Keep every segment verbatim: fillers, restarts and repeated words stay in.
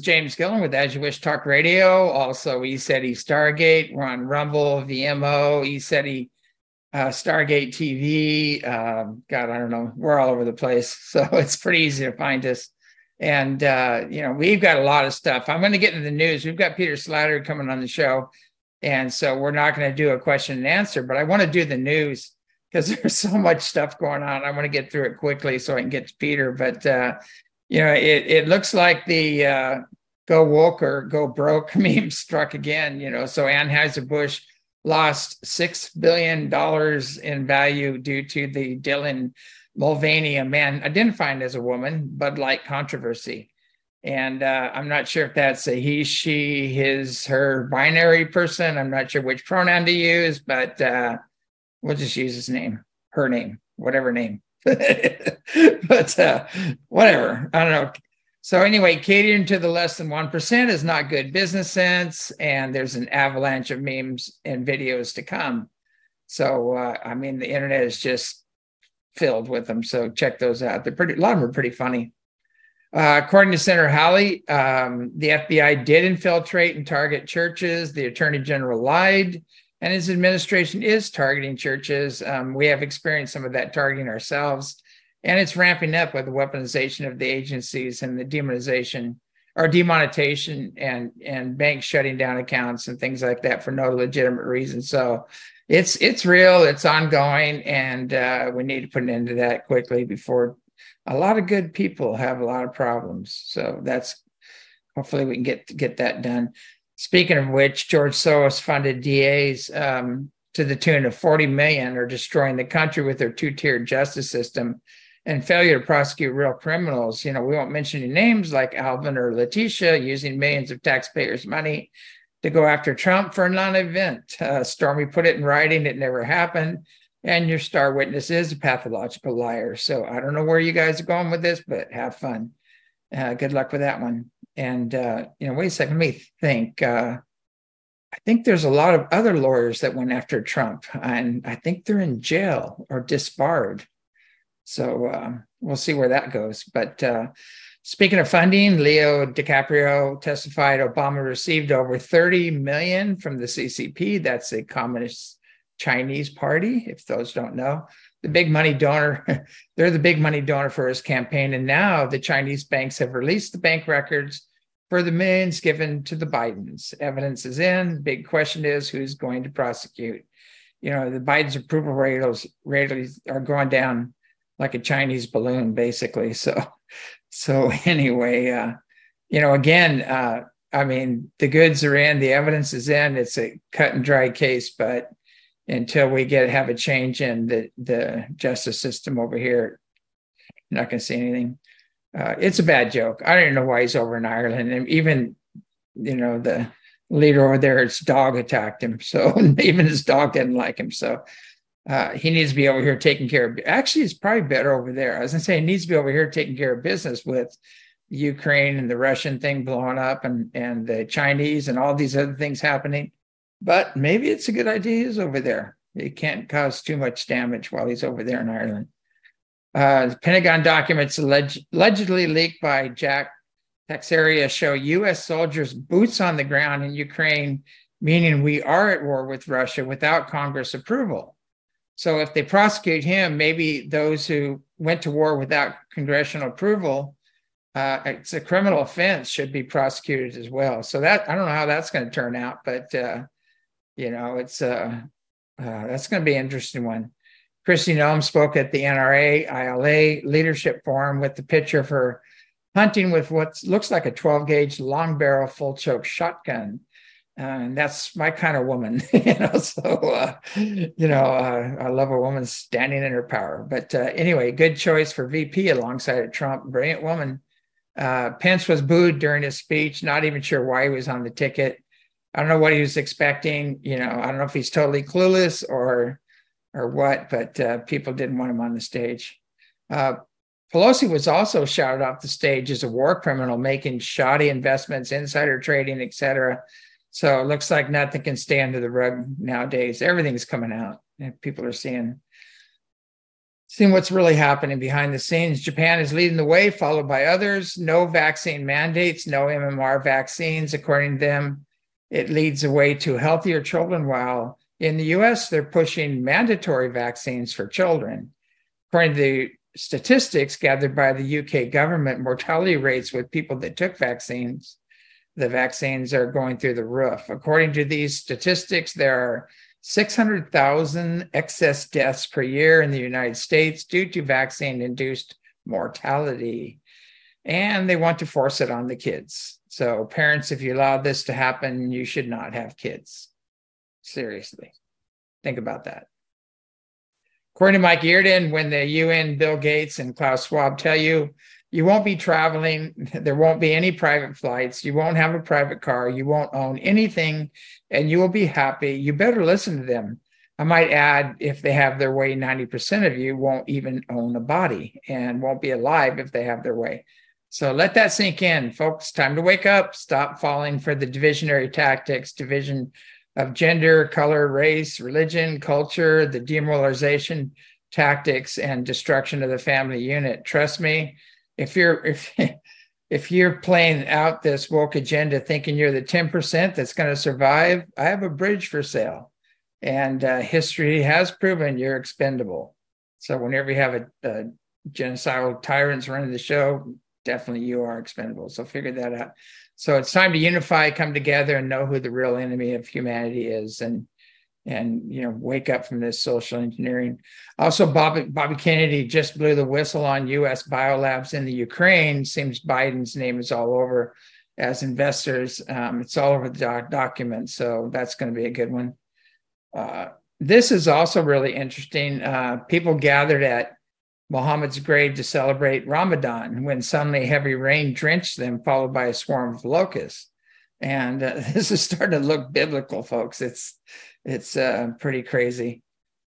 James Gillen with As You Wish Talk Radio. Also, ECETI Stargate. We're on Rumble, V M O, ECETI uh, Stargate T V. Um, God, I don't know. We're all over the place. So it's pretty easy to find us. And, uh, you know, we've got a lot of stuff. I'm going to get into the news. We've got Peter Slattery coming on the show. And so we're not going to do a question and answer, but I want to do the news because there's so much stuff going on. I want to get through it quickly so I can get to Peter. But, uh, you know, it, it looks like the uh, go woke or go broke meme struck again, you know. So Anheuser-Busch lost six billion dollars in value due to the Dylan Mulvaney, a man identified as a woman, Bud Light controversy. And uh, I'm not sure if that's a he, she, his, her binary person. I'm not sure which pronoun to use, but uh, we'll just use his name, her name, whatever name. But uh, whatever, I don't know. So anyway, catering to the less than one percent is not good business sense. And there's an avalanche of memes and videos to come. So, uh, I mean, the internet is just filled with them. So check those out. They're pretty, a lot of them are pretty funny. Uh, according to Senator Hawley, um, the F B I did infiltrate and target churches. The Attorney General lied, and his administration is targeting churches. Um, we have experienced some of that targeting ourselves, and it's ramping up with the weaponization of the agencies and the demonization or demonetization and, and banks shutting down accounts and things like that for no legitimate reason. So it's it's real, it's ongoing, and uh, we need to put an end to that quickly before a lot of good people have a lot of problems. So that's, hopefully we can get get that done. Speaking of which, George Soros funded D As um, to the tune of forty million are destroying the country with their two-tiered justice system and failure to prosecute real criminals. You know, we won't mention any names like Alvin or Letitia using millions of taxpayers' money to go after Trump for a non-event. Uh, Stormy put it in writing, it never happened. And your star witness is a pathological liar. So I don't know where you guys are going with this, but have fun. Uh, good luck with that one. And, uh, you know, wait a second, let me think. Uh, I think there's a lot of other lawyers that went after Trump, and I think they're in jail or disbarred. So uh, we'll see where that goes. But uh, speaking of funding, Leo DiCaprio testified Obama received over thirty million dollars from the C C P. That's the Communist Chinese Party, if those don't know. The big money donor, they're the big money donor for his campaign. And now the Chinese banks have released the bank records for the millions given to the Bidens. Evidence is in. The big question is who's going to prosecute. You know, the Biden's approval ratings, ratings are going down like a Chinese balloon, basically. So, so anyway, uh, you know, again, uh, I mean, the goods are in, the evidence is in. It's a cut and dry case, but until we get have a change in the, the justice system over here, you're not going to see anything. Uh, it's a bad joke. I don't even know why he's over in Ireland. And even, you know, the leader over there, his dog attacked him. So even his dog didn't like him. So uh, he needs to be over here taking care of, actually, it's probably better over there. I was going to say he needs to be over here taking care of business with Ukraine and the Russian thing blowing up and, and the Chinese and all these other things happening. But maybe it's a good idea he's over there. He can't cause too much damage while he's over there in Ireland. Uh, Pentagon documents alleged, allegedly leaked by Jack Teixeira show U S soldiers boots on the ground in Ukraine, meaning we are at war with Russia without Congress approval. So if they prosecute him, maybe those who went to war without congressional approval, uh, it's a criminal offense, should be prosecuted as well. So that, I don't know how that's going to turn out, but uh, you know, it's uh, uh, that's going to be an interesting one. Kristi Noem spoke at the N R A I L A Leadership Forum with the picture of her hunting with what looks like a twelve gauge long barrel full choke shotgun. Uh, and that's my kind of woman, you know, so, uh, you know, uh, I love a woman standing in her power. But uh, anyway, good choice for V P alongside Trump. Brilliant woman. Uh, Pence was booed during his speech, not even sure why he was on the ticket. I don't know what he was expecting. You know, I don't know if he's totally clueless or or what, but uh, people didn't want him on the stage. Uh, Pelosi was also shouted off the stage as a war criminal, making shoddy investments, insider trading, et cetera. So it looks like nothing can stay under the rug nowadays. Everything's coming out and people are seeing. seeing what's really happening behind the scenes. Japan is leading the way, followed by others. No vaccine mandates, no M M R vaccines. According to them, it leads the way to healthier children, while in the U S, they're pushing mandatory vaccines for children. According to the statistics gathered by the U K government, mortality rates with people that took vaccines, the vaccines are going through the roof. According to these statistics, there are six hundred thousand excess deaths per year in the United States due to vaccine-induced mortality. And they want to force it on the kids. So parents, if you allow this to happen, you should not have kids. Seriously, think about that. According to Mike Yeardon, when the U N, Bill Gates, and Klaus Schwab tell you, you won't be traveling, there won't be any private flights, you won't have a private car, you won't own anything, and you will be happy, you better listen to them. I might add, if they have their way, ninety percent of you won't even own a body and won't be alive if they have their way. So let that sink in, folks. Time to wake up, stop falling for the divisionary tactics, division of gender, color, race, religion, culture, the demoralization tactics, and destruction of the family unit. Trust me, if you're if if you're playing out this woke agenda thinking you're the ten percent that's going to survive, I have a bridge for sale. And uh, history has proven you're expendable. So whenever you have a, a genocidal tyrants running the show, definitely you are expendable. So figure that out. So it's time to unify, come together, and know who the real enemy of humanity is, and and you know, wake up from this social engineering. Also, Bobby, Bobby Kennedy just blew the whistle on U S biolabs in the Ukraine. Seems Biden's name is all over as investors. Um, it's all over the doc- document, so that's going to be a good one. Uh, this is also really interesting. Uh, people gathered at Muhammad's grave to celebrate Ramadan when suddenly heavy rain drenched them, followed by a swarm of locusts. And uh, this is starting to look biblical, folks. It's it's uh, pretty crazy.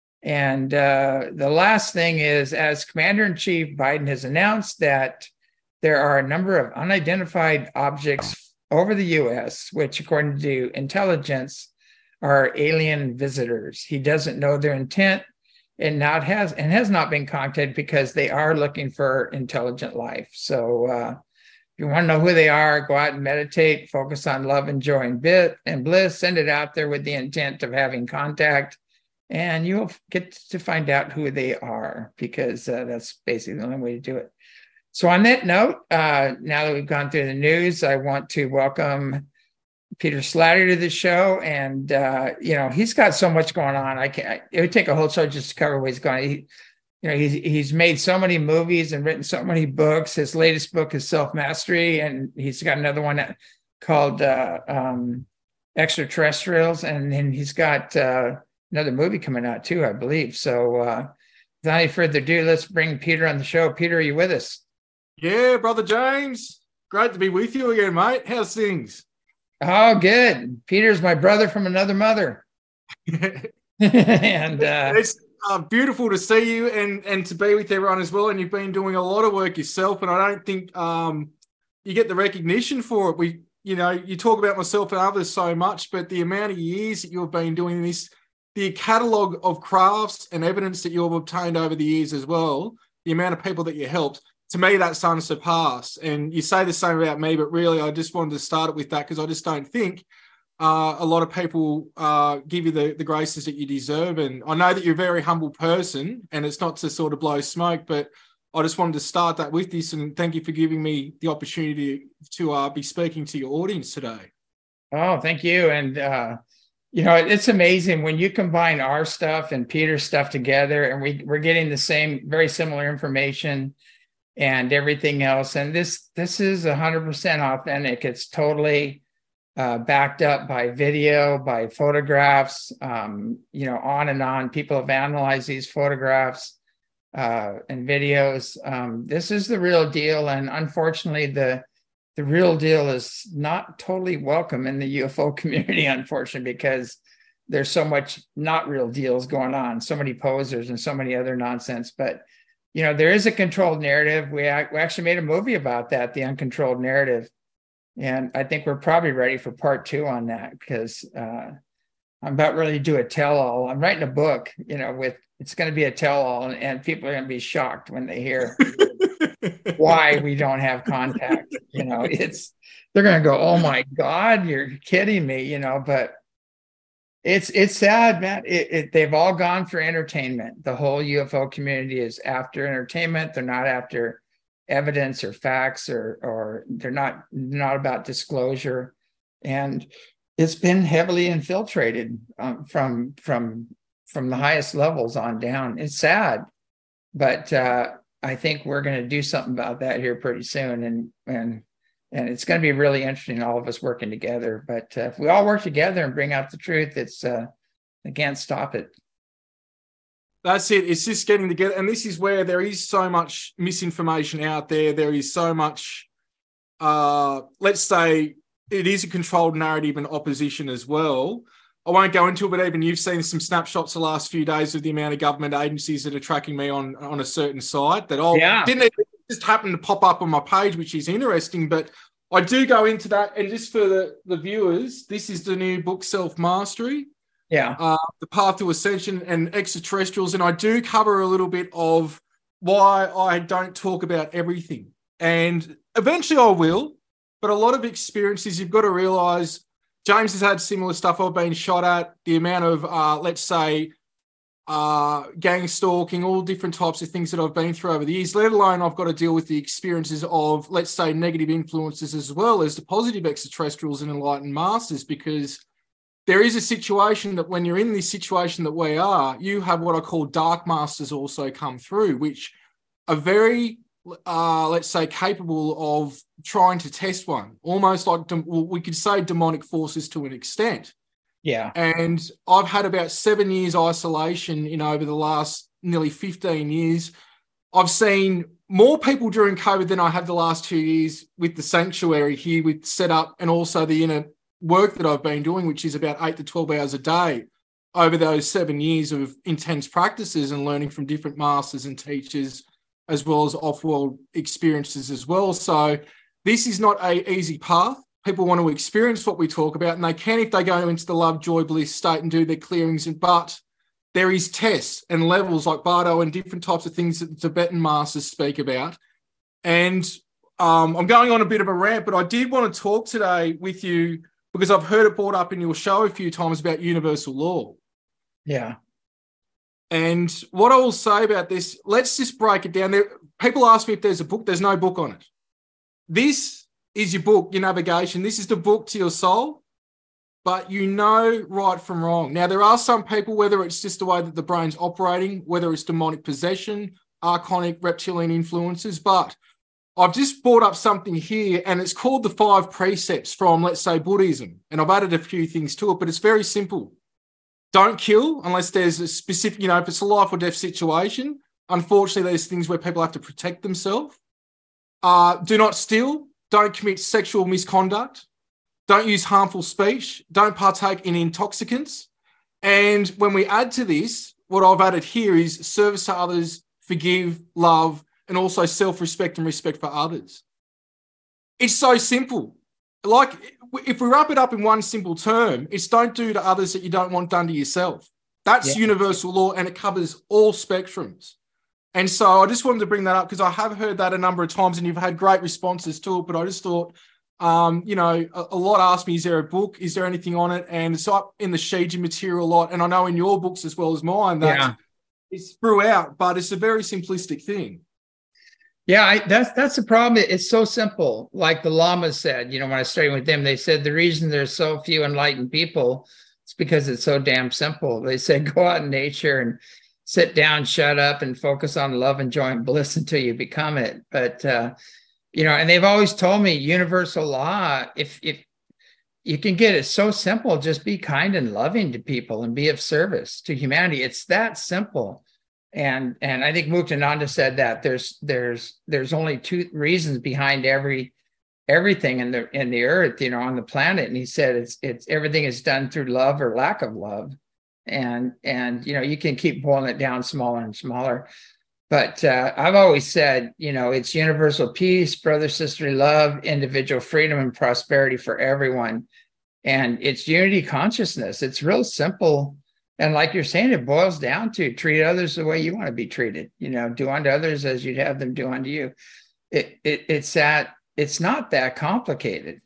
And uh, the last thing is, as Commander-in-Chief, Biden has announced that there are a number of unidentified objects over the U S, which, according to intelligence, are alien visitors. He doesn't know their intent, and not has and has not been contacted because they are looking for intelligent life. So uh, if you want to know who they are, go out and meditate, focus on love and joy and bit and bliss, send it out there with the intent of having contact, and you'll get to find out who they are, because uh, that's basically the only way to do it. So on that note, uh, now that we've gone through the news, I want to welcome Peter Slattery to the show, and uh, you know, he's got so much going on. I can't. It would take a whole show just to cover what he's going. He, you know, he's he's made so many movies and written so many books. His latest book is Self Mastery, and he's got another one that, called uh, um, Extraterrestrials, and then he's got uh, another movie coming out too, I believe. So, uh, without any further ado, let's bring Peter on the show. Peter, are you with us? Yeah, brother James, great to be with you again, mate. How's things? Oh, good. Peter's my brother from another mother. and uh, it's uh, beautiful to see you and, and to be with everyone as well. And you've been doing a lot of work yourself, and I don't think um, you get the recognition for it. We, you know, you talk about myself and others so much, but the amount of years that you've been doing this, the catalogue of crafts and evidence that you've obtained over the years as well, the amount of people that you helped, to me, that's unsurpassed. And you say the same about me, but really, I just wanted to start it with that, because I just don't think uh, a lot of people uh, give you the, the graces that you deserve. And I know that you're a very humble person, and it's not to sort of blow smoke, but I just wanted to start that with this. And thank you for giving me the opportunity to uh, be speaking to your audience today. Oh, thank you. And, uh, you know, it's amazing when you combine our stuff and Peter's stuff together, and we, we're getting the same, very similar information and everything else. And this this is one hundred percent authentic. It's totally uh, backed up by video, by photographs, um, you know, on and on. People have analyzed these photographs uh, and videos. Um, this is the real deal. And unfortunately, the the real deal is not totally welcome in the U F O community, unfortunately, because there's so much not real deals going on, so many posers and so many other nonsense. But you know, there is a controlled narrative. We, we actually made a movie about that, The Uncontrolled Narrative. And I think we're probably ready for part two on that, because uh, I'm about ready to do a tell-all. I'm writing a book, you know, with it's going to be a tell-all, and, and people are going to be shocked when they hear why we don't have contact. You know, it's they're going to go, "Oh my God, you're kidding me," you know. But it's it's sad, man. It, it, they've all gone for entertainment. The whole U F O community is after entertainment. They're not after evidence or facts, or or they're not not about disclosure, and it's been heavily infiltrated um, from from from the highest levels on down. It's sad, but uh, I think we're going to do something about that here pretty soon, and and and it's going to be really interesting, all of us working together. But uh, if we all work together and bring out the truth, it's uh, I can't stop it. That's it. It's just getting together. And this is where there is so much misinformation out there. There is so much, uh, let's say it is a controlled narrative and opposition as well. I won't go into it, but even you've seen some snapshots the last few days of the amount of government agencies that are tracking me on, on a certain site that oh, yeah. didn't it just happen to pop up on my page, which is interesting. But I do go into that. And just for the, the viewers, this is the new book, Self-Mastery. Yeah. Uh, the Path to Ascension and Extraterrestrials. And I do cover a little bit of why I don't talk about everything. And eventually I will, but a lot of experiences, you've got to realize James has had similar stuff I've been shot at, the amount of, uh, let's say, uh, gang stalking, all different types of things that I've been through over the years, let alone I've got to deal with the experiences of, let's say, negative influences as well as the positive extraterrestrials and enlightened masters, because there is a situation that when you're in this situation that we are, you have what I call dark masters also come through, which are very, uh, let's say, capable of trying to test one, almost like dem- we could say demonic forces to an extent. Yeah. And I've had about seven years isolation in over the last nearly fifteen years. I've seen more people during COVID than I have the last two years with the sanctuary here with setup and also the inner work that I've been doing, which is about eight to twelve hours a day over those seven years of intense practices and learning from different masters and teachers, as well as off-world experiences as well. So this is not an easy path. People want to experience what we talk about, and they can if they go into the love, joy, bliss state and do their clearings. But there is tests and levels like Bardo and different types of things that the Tibetan masters speak about. And um, I'm going on a bit of a rant, but I did want to talk today with you because I've heard it brought up in your show a few times about universal law. Yeah. And what I will say about this, let's just break it down. There, people ask me if there's a book. There's no book on it. This is your book, your navigation. This is the book to your soul, but you know right from wrong. Now, there are some people, whether it's just the way that the brain's operating, whether it's demonic possession, archonic, reptilian influences, but I've just brought up something here, and it's called the five precepts from, let's say, Buddhism. And I've added a few things to it, but it's very simple. Don't kill unless there's a specific, you know, if it's a life or death situation. Unfortunately, there's things where people have to protect themselves. Uh, do not steal. Don't commit sexual misconduct. Don't use harmful speech. Don't partake in intoxicants. And when we add to this, what I've added here is service to others, forgive, love, and also self-respect and respect for others. It's so simple. Like, if we wrap it up in one simple term, it's don't do to others that you don't want done to yourself. That's yeah. universal law, and it covers all spectrums. And so I just wanted to bring that up because I have heard that a number of times and you've had great responses to it, but I just thought, um, you know, a, a lot asked me, is there a book? Is there anything on it? And it's up in the Shiji material a lot. And I know in your books as well as mine that yeah. it's throughout, but it's a very simplistic thing. Yeah, I, that's that's the problem. It's so simple. Like the Lamas said, you know, when I was studying with them, they said the reason there's so few enlightened people is because it's so damn simple. They said go out in nature and sit down, shut up, and focus on love and joy and bliss until you become it. But uh, you know, and they've always told me universal law. If if you can get it so simple, just be kind and loving to people and be of service to humanity. It's that simple. And and I think Muktananda said that there's there's there's only two reasons behind every everything in the in the earth, you know, on the planet. And he said it's it's everything is done through love or lack of love. And and you know, you can keep pulling it down smaller and smaller. But uh, I've always said, you know, it's universal peace, brother, sisterly love, individual freedom, and prosperity for everyone. And it's unity consciousness. It's real simple. And like you're saying, it boils down to treat others the way you want to be treated. You know, do unto others as you'd have them do unto you. It, it it's that it's not that complicated.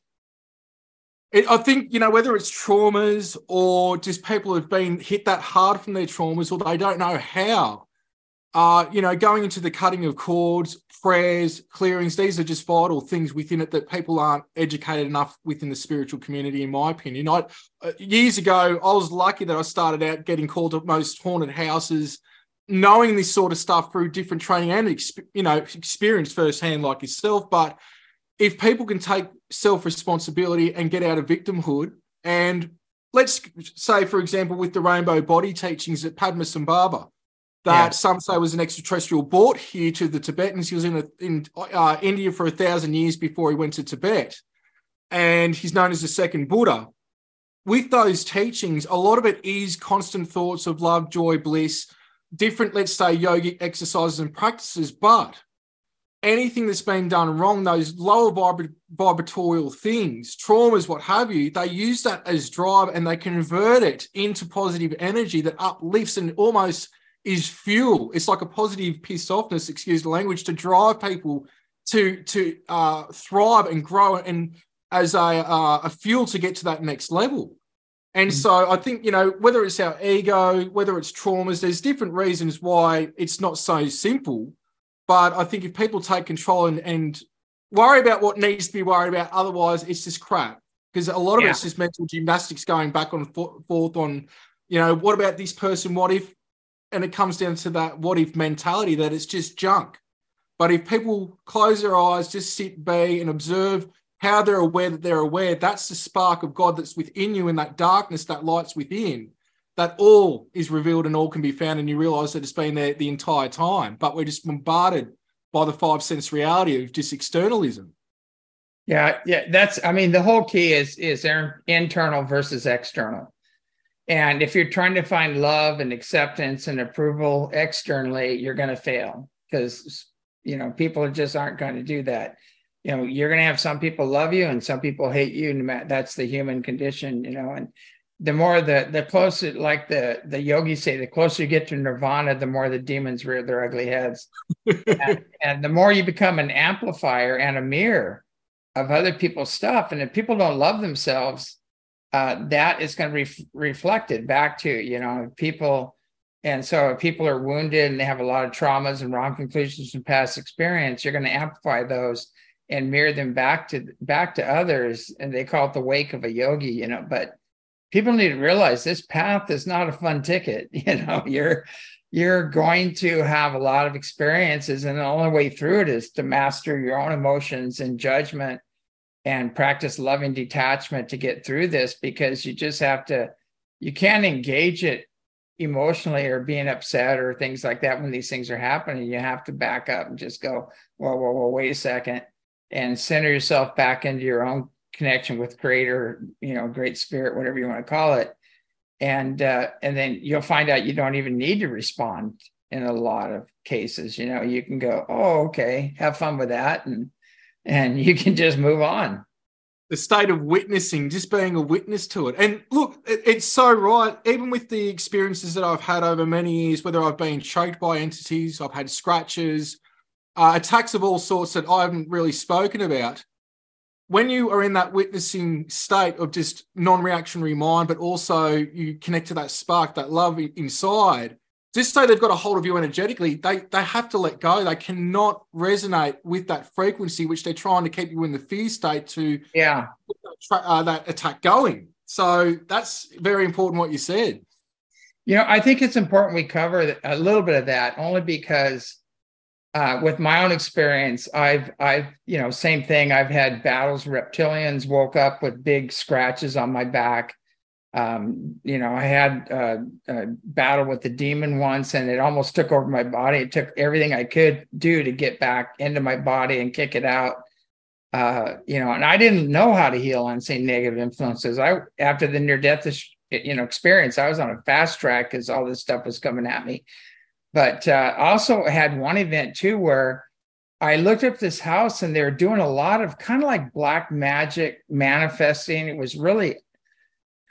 It, I think, you know, whether it's traumas or just people who've been hit that hard from their traumas, or they don't know how, uh, you know, going into the cutting of cords, prayers, clearings, these are just vital things within it that people aren't educated enough within the spiritual community, in my opinion. I, uh, years ago, I was lucky that I started out getting called to most haunted houses, knowing this sort of stuff through different training and, you know, experience firsthand like yourself. But if people can take self-responsibility and get out of victimhood, and let's say, for example, with the rainbow body teachings at Padmasambhava, that yeah. some say was an extraterrestrial brought here to the Tibetans. He was in, a, in uh, India for a thousand years before he went to Tibet, and he's known as the second Buddha. With those teachings, a lot of it is constant thoughts of love, joy, bliss, different, let's say, yogic exercises and practices, but anything that's been done wrong, those lower vibra- vibratorial things, traumas, what have you, they use that as drive and they convert it into positive energy that uplifts and almost is fuel. It's like a positive pissed offness, excuse the language, to drive people to to uh, thrive and grow, and as a, uh, a fuel to get to that next level. And mm-hmm. so I think, you know, whether it's our ego, whether it's traumas, there's different reasons why it's not so simple. But I think if people take control and, and worry about what needs to be worried about, otherwise it's just crap. Because a lot of yeah. it's just mental gymnastics going back and forth on, you know, what about this person? What if? And it comes down to that what if mentality, that it's just junk. But if people close their eyes, just sit, be, and observe how they're aware that they're aware, that's the spark of God that's within you, and that darkness, that light's within, that all is revealed and all can be found, and you realise that it's been there the entire time. But we're just bombarded by the five sense reality of just externalism. Yeah, yeah, that's, I mean, the whole key is is internal versus external. And if you're trying to find love and acceptance and approval externally, you're going to fail, because, you know, people just aren't going to do that. You know, you're going to have some people love you and some people hate you. That's the human condition, you know, and the more the, the closer, like the, the yogis say, the closer you get to nirvana, the more the demons rear their ugly heads. and, and the more you become an amplifier and a mirror of other people's stuff. And if people don't love themselves, Uh, that is going to be ref- reflected back to, you know, people. And so if people are wounded and they have a lot of traumas and wrong conclusions from past experience, you're going to amplify those and mirror them back to back to others. And they call it the wake of a yogi, you know. But people need to realize this path is not a fun ticket. You know, you're you're going to have a lot of experiences, and the only way through it is to master your own emotions and judgment and practice loving detachment to get through this, because you just have to, you can't engage it emotionally or being upset or things like that when these things are happening. You have to back up and just go, whoa, whoa, whoa, wait a second, and center yourself back into your own connection with Creator, you know, Great Spirit, whatever you want to call it. And, uh, and then you'll find out you don't even need to respond in a lot of cases. You know, you can go, oh, okay, have fun with that. And, And you can just move on. The state of witnessing, just being a witness to it. And look, it, it's so right. Even with the experiences that I've had over many years, whether I've been choked by entities, I've had scratches, uh, attacks of all sorts that I haven't really spoken about. When you are in that witnessing state of just non-reactionary mind, but also you connect to that spark, that love inside, just say they've got a hold of you energetically, they they have to let go. They cannot resonate with that frequency, which they're trying to keep you in the fear state to yeah keep that, uh, that attack going. So that's very important what you said. You know, I think it's important we cover a little bit of that, only because uh, with my own experience, I've, I've, you know, same thing. I've had battles, reptilians, woke up with big scratches on my back. Um, you know, I had uh, a battle with the demon once, and it almost took over my body. It took everything I could do to get back into my body and kick it out. Uh, you know, and I didn't know how to heal unseen negative influences. I, after the near-death, you know, experience, I was on a fast track because all this stuff was coming at me. But uh, I also had one event too where I looked up this house and they were doing a lot of kind of like black magic manifesting. It was really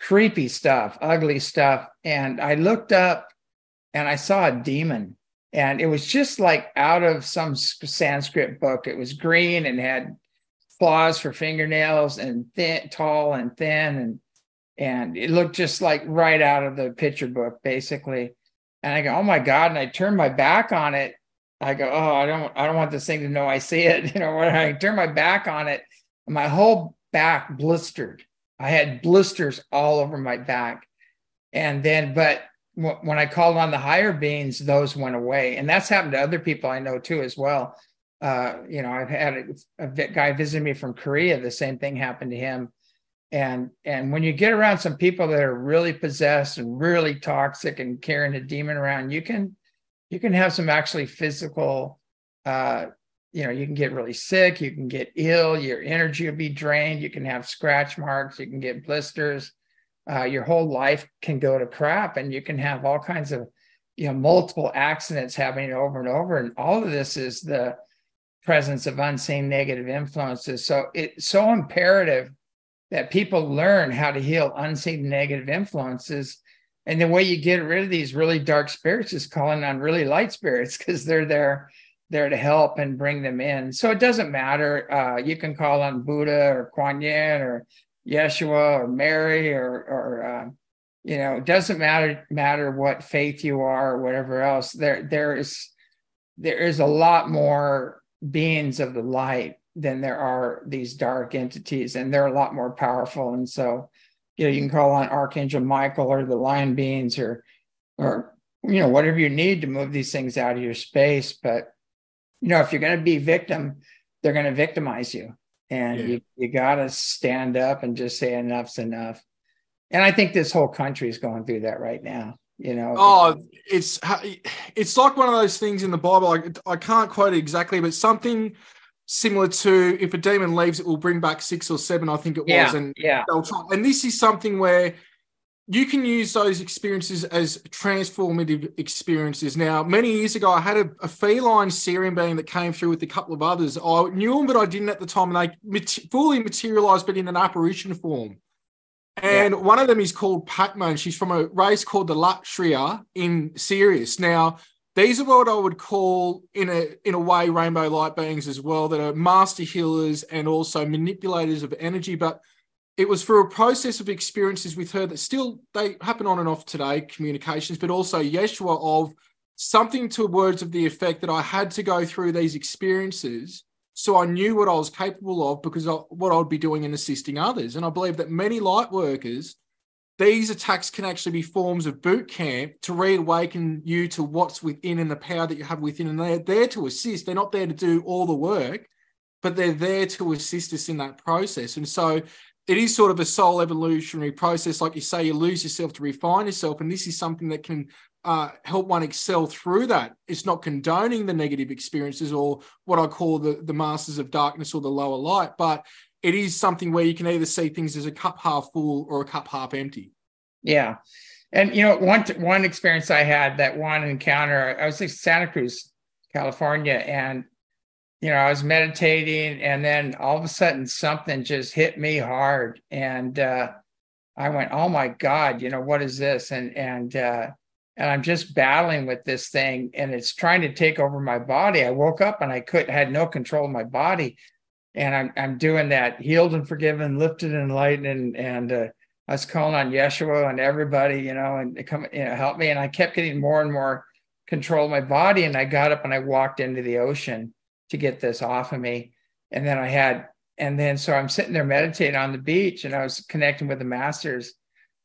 creepy stuff, ugly stuff. And I looked up and I saw a demon, and it was just like out of some Sanskrit book. It was green and had claws for fingernails and thin, tall and thin. And, and it looked just like right out of the picture book, basically. And I go, oh my God. And I turned my back on it. I go, oh, I don't, I don't want this thing to know I see it. You know, when I turned my back on it, my whole back blistered. I had blisters all over my back. And then, but w- when I called on the higher beings, those went away. And that's happened to other people I know too, as well. Uh, you know, I've had a, a guy visit me from Korea. The same thing happened to him. And, and when you get around some people that are really possessed and really toxic and carrying a demon around, you can, you can have some actually physical, uh, you know, you can get really sick, you can get ill, your energy will be drained, you can have scratch marks, you can get blisters, uh, your whole life can go to crap, and you can have all kinds of, you know, multiple accidents happening over and over. And all of this is the presence of unseen negative influences. So it's so imperative that people learn how to heal unseen negative influences. And the way you get rid of these really dark spirits is calling on really light spirits, because they're there, there to help and bring them in. So it doesn't matter. Uh, you can call on Buddha or Kuan Yin or Yeshua or Mary or, or uh, you know, it doesn't matter matter what faith you are or whatever else. There, there is, there is a lot more beings of the light than there are these dark entities, and they're a lot more powerful. And so, you know, you can call on Archangel Michael or the lion beings or, or, you know, whatever you need to move these things out of your space. But, you know, if you're going to be victim, they're going to victimize you. And yeah. you, you got to stand up and just say enough's enough. And I think this whole country is going through that right now. You know, oh, it's, it's like one of those things in the Bible. I, I can't quote it exactly, but something similar to, if a demon leaves, it will bring back six or seven, I think it was. Yeah, and yeah. they'll try. And this is something where you can use those experiences as transformative experiences. Now, many years ago, I had a, a feline Syrian being that came through with a couple of others. I knew them, but I didn't at the time. And they mat- fully materialized, but in an apparition form. And yeah. one of them is called Patma, and she's from a race called the Latria in Sirius. Now, these are what I would call, in a in a way, rainbow light beings as well, that are master healers and also manipulators of energy. But it was through a process of experiences with her that still, they happen on and off today, communications, but also Yeshua, of something to words of the effect that I had to go through these experiences so I knew what I was capable of, because of what I would be doing in assisting others. And I believe that many light workers, these attacks can actually be forms of boot camp to reawaken you to what's within and the power that you have within. And they're there to assist. They're not there to do all the work, but they're there to assist us in that process. And so it is sort of a soul evolutionary process. Like you say, you lose yourself to refine yourself. And this is something that can uh, help one excel through that. It's not condoning the negative experiences or what I call the, the masters of darkness or the lower light, but it is something where you can either see things as a cup half full or a cup half empty. Yeah. And, you know, one, one experience I had, that one encounter, I was in Santa Cruz, California, and, you know, I was meditating, and then all of a sudden something just hit me hard. And uh, I went, oh my God, you know, what is this? And, and, uh, and I'm just battling with this thing, and it's trying to take over my body. I woke up and I could had no control of my body. And I'm I'm doing that healed and forgiven, lifted and enlightened, and, and uh, I was calling on Yeshua and everybody, you know, and they come, you know, help me. And I kept getting more and more control of my body. And I got up and I walked into the ocean to get this off of me. And then I had, and then so I'm sitting there meditating on the beach, and I was connecting with the masters,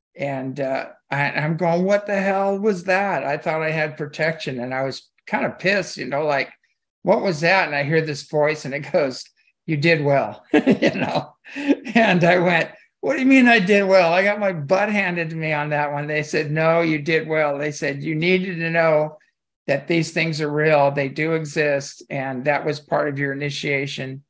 and uh, I, I'm going, what the hell was that? I thought I had protection, and I was kind of pissed, you know, like, what was that? And I hear this voice, and it goes, you did well, you know? And I went, what do you mean I did well? I got my butt handed to me on that one. They said, no, you did well. They said, you needed to know that these things are real. They do exist. And that was part of your initiation.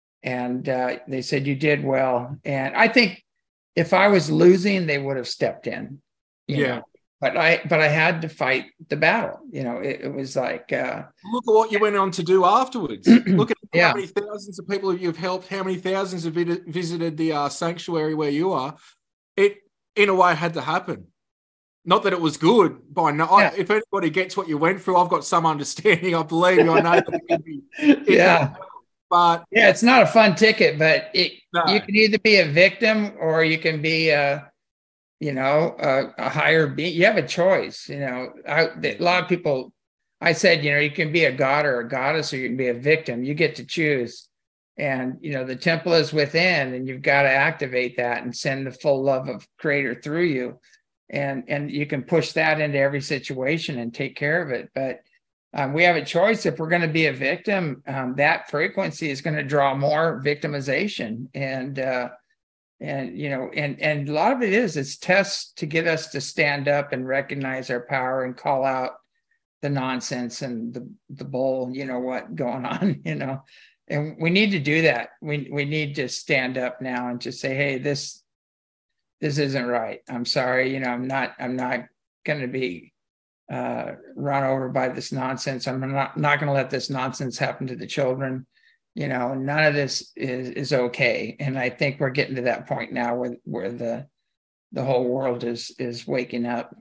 And uh, they said, you did well. And I think if I was losing, they would have stepped in. You yeah. know? But I, but I had to fight the battle. You know, it, it was like, uh, look at what you went on to do afterwards. Look at yeah. how many thousands of people you've helped, how many thousands have vid- visited the uh, sanctuary where you are. It in a way, had to happen. Not that it was good by no. Yeah. If anybody gets what you went through, I've got some understanding. I believe you. I know that it can be. Yeah. But yeah, it's not a fun ticket, but it, no. you can either be a victim or you can be a, you know, a, a higher being. You have a choice. You know, I, a lot of people, I said, you know, you can be a god or a goddess, or you can be a victim. You get to choose. And, you know, the temple is within, and you've got to activate that and send the full love of Creator through you. And, and you can push that into every situation and take care of it. But Um, we have a choice. If we're going to be a victim, um, that frequency is going to draw more victimization, and uh, and you know, and and a lot of it is it's tests to get us to stand up and recognize our power and call out the nonsense and the the bull. You know what going on? You know, and we need to do that. We we need to stand up now and just say, hey, this this isn't right. I'm sorry. You know, I'm not. I'm not going to be uh run over by this nonsense. I'm not not going to let this nonsense happen to the children. You know, none of this is is okay. And I think we're getting to that point now where where the the whole world is is waking up.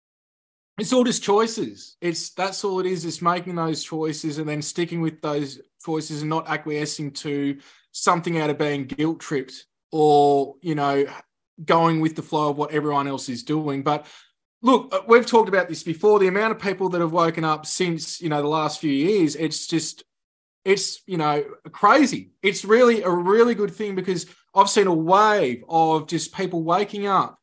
It's all just choices. It's that's all it is. It's making those choices and then sticking with those choices and not acquiescing to something out of being guilt tripped or, you know, going with the flow of what everyone else is doing. But look, we've talked about this before. The amount of people that have woken up since, you know, the last few years, it's just, it's, you know, crazy. It's really a really good thing because I've seen a wave of just people waking up,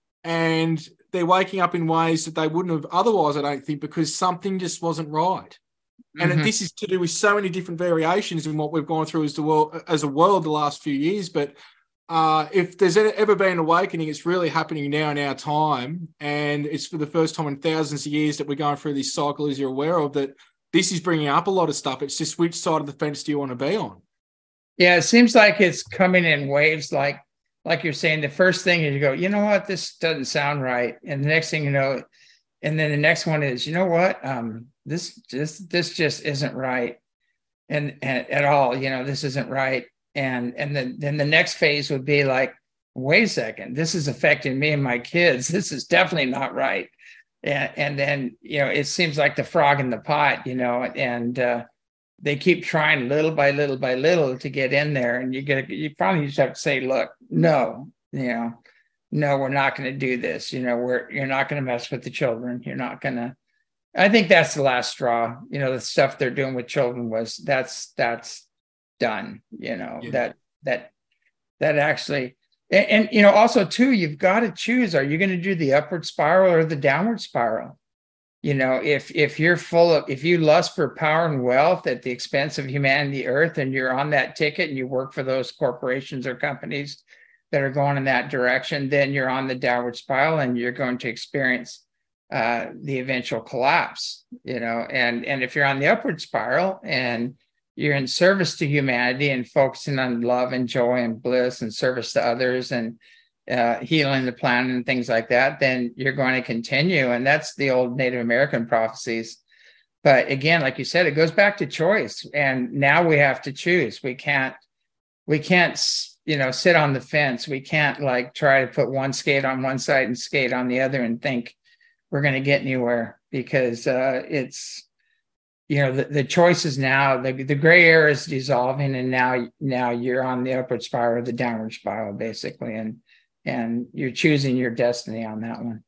and they're waking up in ways that they wouldn't have otherwise, I don't think, because something just wasn't right. And Mm-hmm. this is to do with so many different variations in what we've gone through as the world, as a world the last few years. But Uh, if there's ever been an awakening, it's really happening now in our time. And it's for the first time in thousands of years that we're going through this cycle, as you're aware of, that this is bringing up a lot of stuff. It's just which side of the fence do you want to be on? Yeah, it seems like it's coming in waves. Like, like you're saying, the first thing is you go, you know what, this doesn't sound right. And the next thing you know, and then the next one is, you know what, um, this, this, this just isn't right. And, and at all, you know, this isn't right. And and then, then the next phase would be like, wait a second, this is affecting me and my kids. This is definitely not right. And, and then, you know, it seems like the frog in the pot, you know, and uh, they keep trying little by little by little to get in there. And you get, you probably just have to say, look, no, you know, no, we're not going to do this. You know, we're, you're not going to mess with the children. You're not going to, I think that's the last straw. You know, the stuff they're doing with children was that's, that's, done, you know, yeah. that that that actually and, and you know, also too, you've got to choose, are you going to do the upward spiral or the downward spiral? You know, if if you're full of, if you lust for power and wealth at the expense of humanity, earth, and you're on that ticket and you work for those corporations or companies that are going in that direction, then you're on the downward spiral and you're going to experience uh the eventual collapse, you know. And and if you're on the upward spiral and you're in service to humanity and focusing on love and joy and bliss and service to others and uh, healing the planet and things like that, then you're going to continue. And that's the old Native American prophecies. But again, like you said, it goes back to choice. And now we have to choose. We can't, we can't, you know, sit on the fence. We can't like try to put one skate on one side and skate on the other and think we're going to get anywhere, because uh, it's, you know, the, the choices now, the, the gray area is dissolving, and now now you're on the upward spiral, the downward spiral, basically, and and you're choosing your destiny on that one.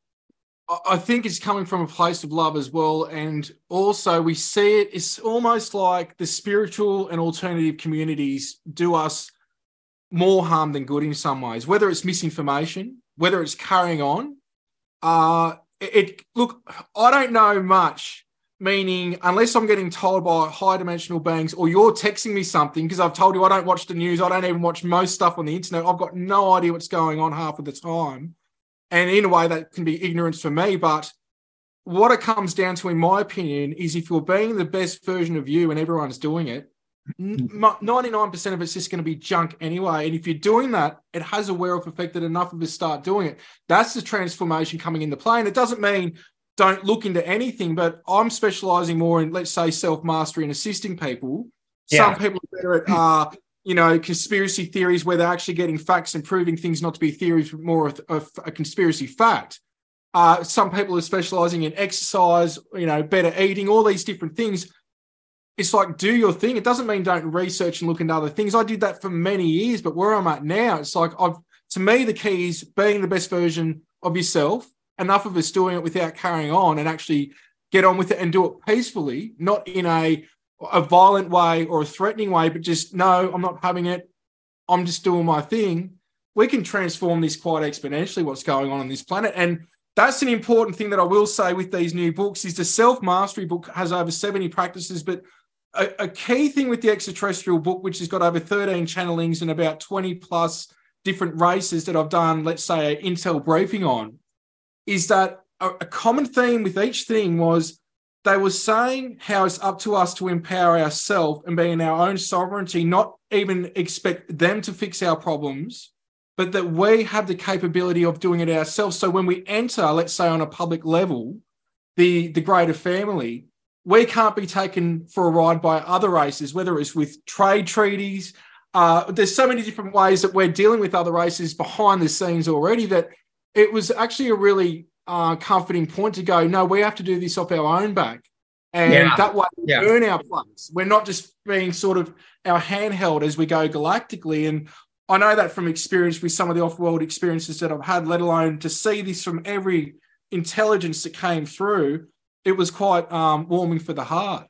I think it's coming from a place of love as well, and also we see it. It's almost like the spiritual and alternative communities do us more harm than good in some ways. Whether it's misinformation, whether it's carrying on. Uh, it, it look, I don't know much. Meaning, unless I'm getting told by high dimensional beings, or you're texting me something, because I've told you I don't watch the news, I don't even watch most stuff on the internet. I've got no idea what's going on half of the time. And in a way, that can be ignorance for me. But what it comes down to, in my opinion, is if you're being the best version of you and everyone's doing it, ninety-nine percent of it's just going to be junk anyway. And if you're doing that, it has a wear-off effect that enough of us start doing it. That's the transformation coming into play. And it doesn't mean don't look into anything, but I'm specializing more in, let's say, self-mastery and assisting people. Yeah. Some people are better at uh, you know, conspiracy theories where they're actually getting facts and proving things not to be theories, but more of, of a conspiracy fact. Uh, some people are specializing in exercise, you know, better eating, all these different things. It's like, do your thing. It doesn't mean don't research and look into other things. I did that for many years, but where I'm at now, it's like, I've, to me, the key is being the best version of yourself. Enough of us doing it without carrying on, and actually get on with it and do it peacefully, not in a, a violent way or a threatening way, but just, no, I'm not having it. I'm just doing my thing. We can transform this quite exponentially, what's going on on this planet. And that's an important thing that I will say with these new books is the self-mastery book has over seventy practices, but a, a key thing with the extraterrestrial book, which has got over thirteen channelings and about twenty plus different races that I've done, let's say, an intel briefing on, is that a, a common theme with each thing was they were saying how it's up to us to empower ourselves and be in our own sovereignty, not even expect them to fix our problems, but that we have the capability of doing it ourselves. So when we enter, let's say on a public level, the, the greater family, we can't be taken for a ride by other races, whether it's with trade treaties. Uh, there's so many different ways that we're dealing with other races behind the scenes already that it was actually a really uh, comforting point to go, no, we have to do this off our own back. And Yeah. that way we Yeah. earn our place. We're not just being sort of our handheld as we go galactically. And I know that from experience with some of the off-world experiences that I've had, let alone to see this from every intelligence that came through, it was quite um, warming for the heart.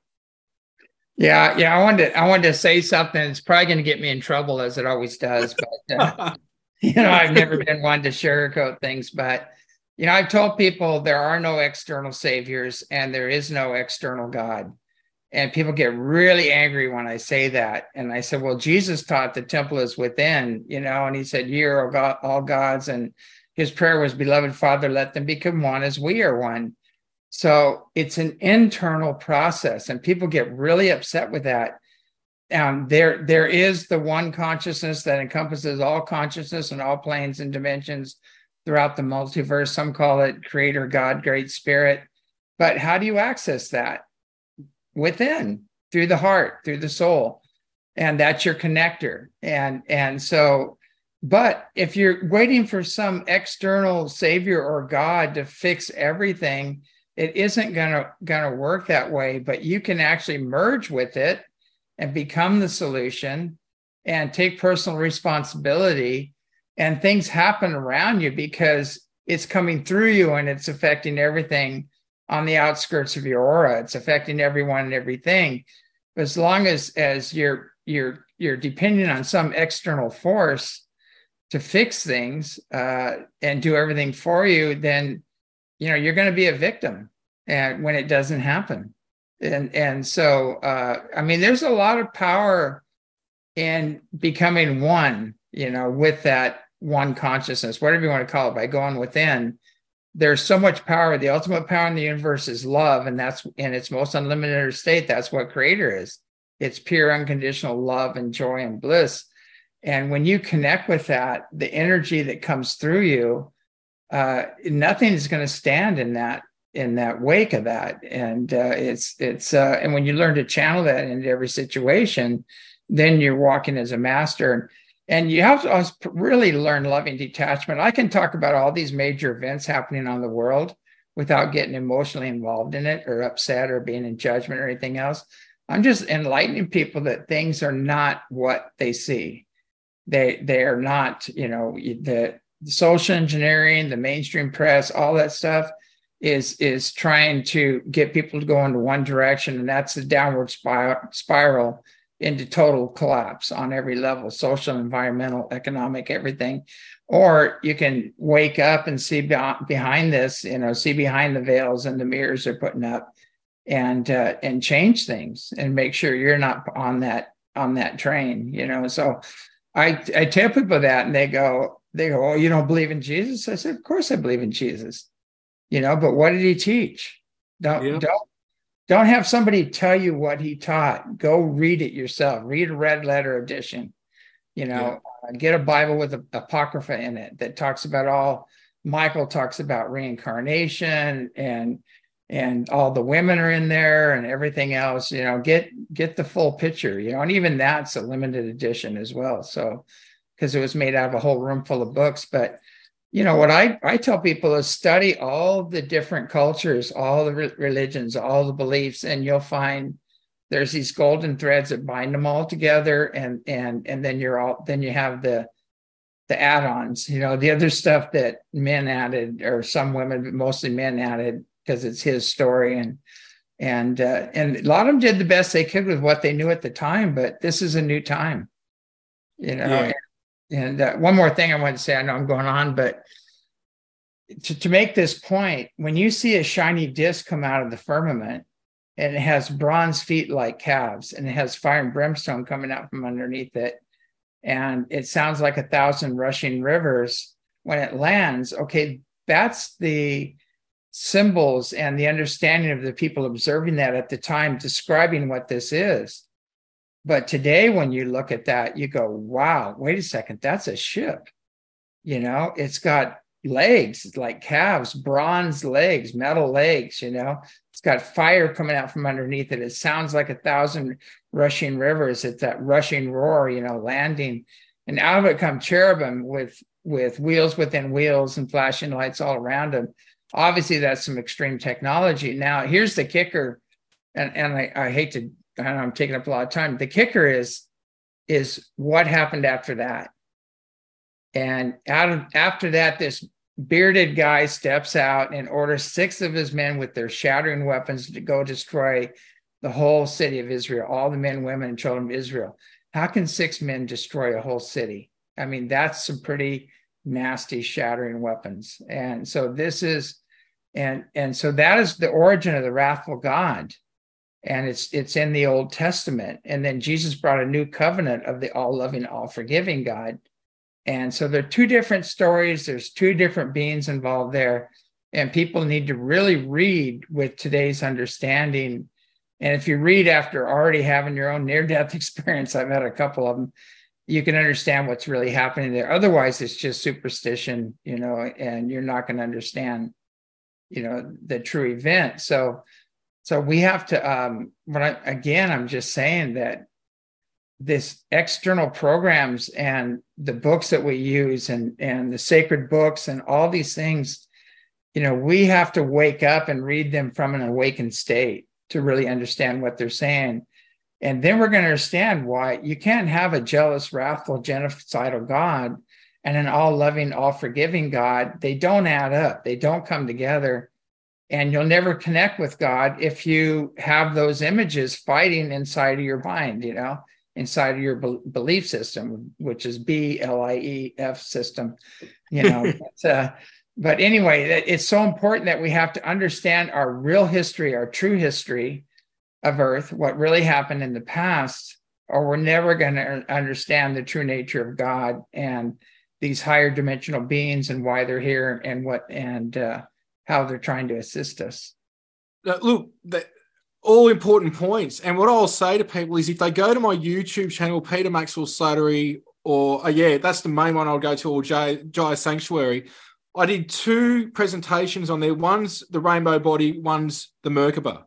Yeah, yeah. I wanted to, I wanted to say something. It's probably going to get me in trouble, as it always does. But uh, you know, I've never been one to sugarcoat things. But you know, I've told people there are no external saviors and there is no external God. And people get really angry when I say that. And I said, well, Jesus taught the temple is within, you know, and he said, "Ye are God, all gods." And his prayer was, "Beloved Father, let them become one as we are one." So it's an internal process, and people get really upset with that. Um, there, there is the one consciousness that encompasses all consciousness and all planes and dimensions throughout the multiverse. Some call it Creator, God, Great Spirit. But how do you access that? Within, through the heart, through the soul. And that's your connector. And, and so, but if you're waiting for some external savior or God to fix everything, it isn't gonna gonna work that way. But you can actually merge with it and become the solution and take personal responsibility, and things happen around you because it's coming through you and it's affecting everything on the outskirts of your aura. It's affecting everyone and everything. But as long as as you're you're you're depending on some external force to fix things uh, and do everything for you, then you know you're going to be a victim, and when it doesn't happen. And and so uh, I mean, there's a lot of power in becoming one, you know, with that one consciousness, whatever you want to call it, by going within. There's so much power. The ultimate power in the universe is love, and that's in its most unlimited state. That's what Creator is. It's pure unconditional love and joy and bliss. And when you connect with that, the energy that comes through you, uh, nothing is going to stand in that in that wake of that. And uh, it's it's uh, and when you learn to channel that into every situation, then you're walking as a master. And you have to really learn loving detachment. I can talk about all these major events happening on the world without getting emotionally involved in it or upset or being in judgment or anything else. I'm just enlightening people that things are not what they see. They they are not, you know, the social engineering, the mainstream press, all that stuff is is trying to get people to go into one direction, and that's the downward spiral spiral into total collapse on every level, social, environmental, economic, everything. Or you can wake up and see beyond, behind this, you know, see behind the veils and the mirrors they're putting up, and uh, and change things and make sure you're not on that on that train, you know. So I I tell people that, and they go they go, "Oh, you don't believe in Jesus?" I said, "Of course I believe in Jesus, you know, but what did he teach? Don't yeah. don't Don't have somebody tell you what he taught. Go read it yourself. Read a red letter edition. You know, yeah. uh, get a Bible with a, apocrypha in it that talks about all. Michael talks about reincarnation and and all the women are in there and everything else. You know, get get the full picture. You know, and even that's a limited edition as well. So, because it was made out of a whole room full of books. But you know what I I tell people is study all the different cultures, all the re- religions, all the beliefs, and you'll find there's these golden threads that bind them all together. And and and then you're all then you have the the add-ons, you know, the other stuff that men added, or some women, but mostly men added, because it's his story. And and uh, and a lot of them did the best they could with what they knew at the time. But this is a new time, you know. Yeah. And, and uh, one more thing I want to say, I know I'm going on, but to, to make this point, when you see a shiny disc come out of the firmament, and it has bronze feet like calves, and it has fire and brimstone coming out from underneath it, and it sounds like a thousand rushing rivers when it lands, okay, that's the symbols and the understanding of the people observing that at the time, describing what this is. But today, when you look at that, you go, wow, wait a second, that's a ship. You know, it's got legs like calves, bronze legs, metal legs, you know. It's got fire coming out from underneath it. It sounds like a thousand rushing rivers. It's that rushing roar, you know, landing. And out of it come cherubim with, with wheels within wheels and flashing lights all around them. Obviously, that's some extreme technology. Now, here's the kicker. And, and I, I hate to, I know I'm taking up a lot of time. The kicker is, is what happened after that. And out of after that, this bearded guy steps out and orders six of his men with their shattering weapons to go destroy the whole city of Israel, all the men, women, and children of Israel. How can six men destroy a whole city? I mean, that's some pretty nasty shattering weapons. And so this is, and and so that is the origin of the wrathful God. And it's it's in the Old Testament. And then Jesus brought a new covenant of the all-loving, all-forgiving God. And so there are two different stories. There's two different beings involved there. And people need to really read with today's understanding. And if you read after already having your own near-death experience, I've had a couple of them, you can understand what's really happening there. Otherwise, it's just superstition, you know, and you're not going to understand, you know, the true event. So, so we have to, um, when I, again, I'm just saying that this external programs and the books that we use and, and the sacred books and all these things, you know, we have to wake up and read them from an awakened state to really understand what they're saying. And then we're going to understand why you can't have a jealous, wrathful, genocidal God and an all-loving, all-forgiving God. They don't add up. They don't come together. And you'll never connect with God if you have those images fighting inside of your mind, you know, inside of your be- belief system, which is B L I E F system, you know. but, uh, but anyway, it's so important that we have to understand our real history, our true history of Earth, what really happened in the past, or we're never going to understand the true nature of God and these higher dimensional beings and why they're here and what and uh, how they're trying to assist us. Now, look, the, all important points. And what I'll say to people is if they go to my YouTube channel, Peter Maxwell Slattery, or uh, yeah, that's the main one I'll go to, or Jai, Jai Sanctuary. I did two presentations on there. One's the rainbow body, one's the Merkaba.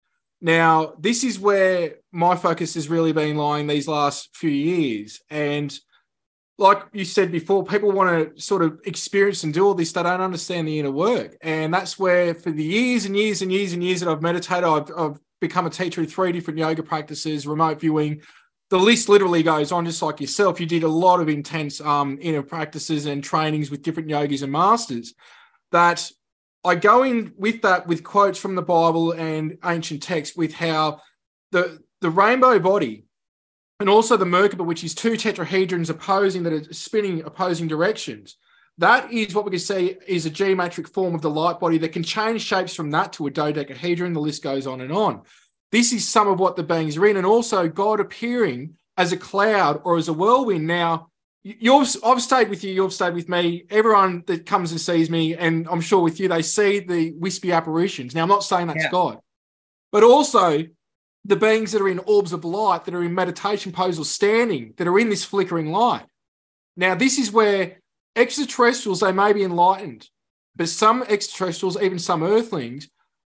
Now, this is where my focus has really been lying these last few years. And like you said before, people want to sort of experience and do all this. They don't understand the inner work. And that's where for the years and years and years and years that I've meditated, I've, I've become a teacher in three different yoga practices, remote viewing. The list literally goes on, just like yourself. You did a lot of intense um, inner practices and trainings with different yogis and masters. That I go in with that with quotes from the Bible and ancient texts with how the, the rainbow body and also the Merkaba, which is two tetrahedrons opposing that are spinning opposing directions. That is what we can say is a geometric form of the light body that can change shapes from that to a dodecahedron. The list goes on and on. This is some of what the beings are in, and also God appearing as a cloud or as a whirlwind. Now, you've, I've stayed with you, you've stayed with me. Everyone that comes and sees me, and I'm sure with you, they see the wispy apparitions. Now, I'm not saying that's yeah. God, but also the beings that are in orbs of light, that are in meditation pose or standing, that are in this flickering light. Now, this is where extraterrestrials, they may be enlightened, but some extraterrestrials, even some earthlings,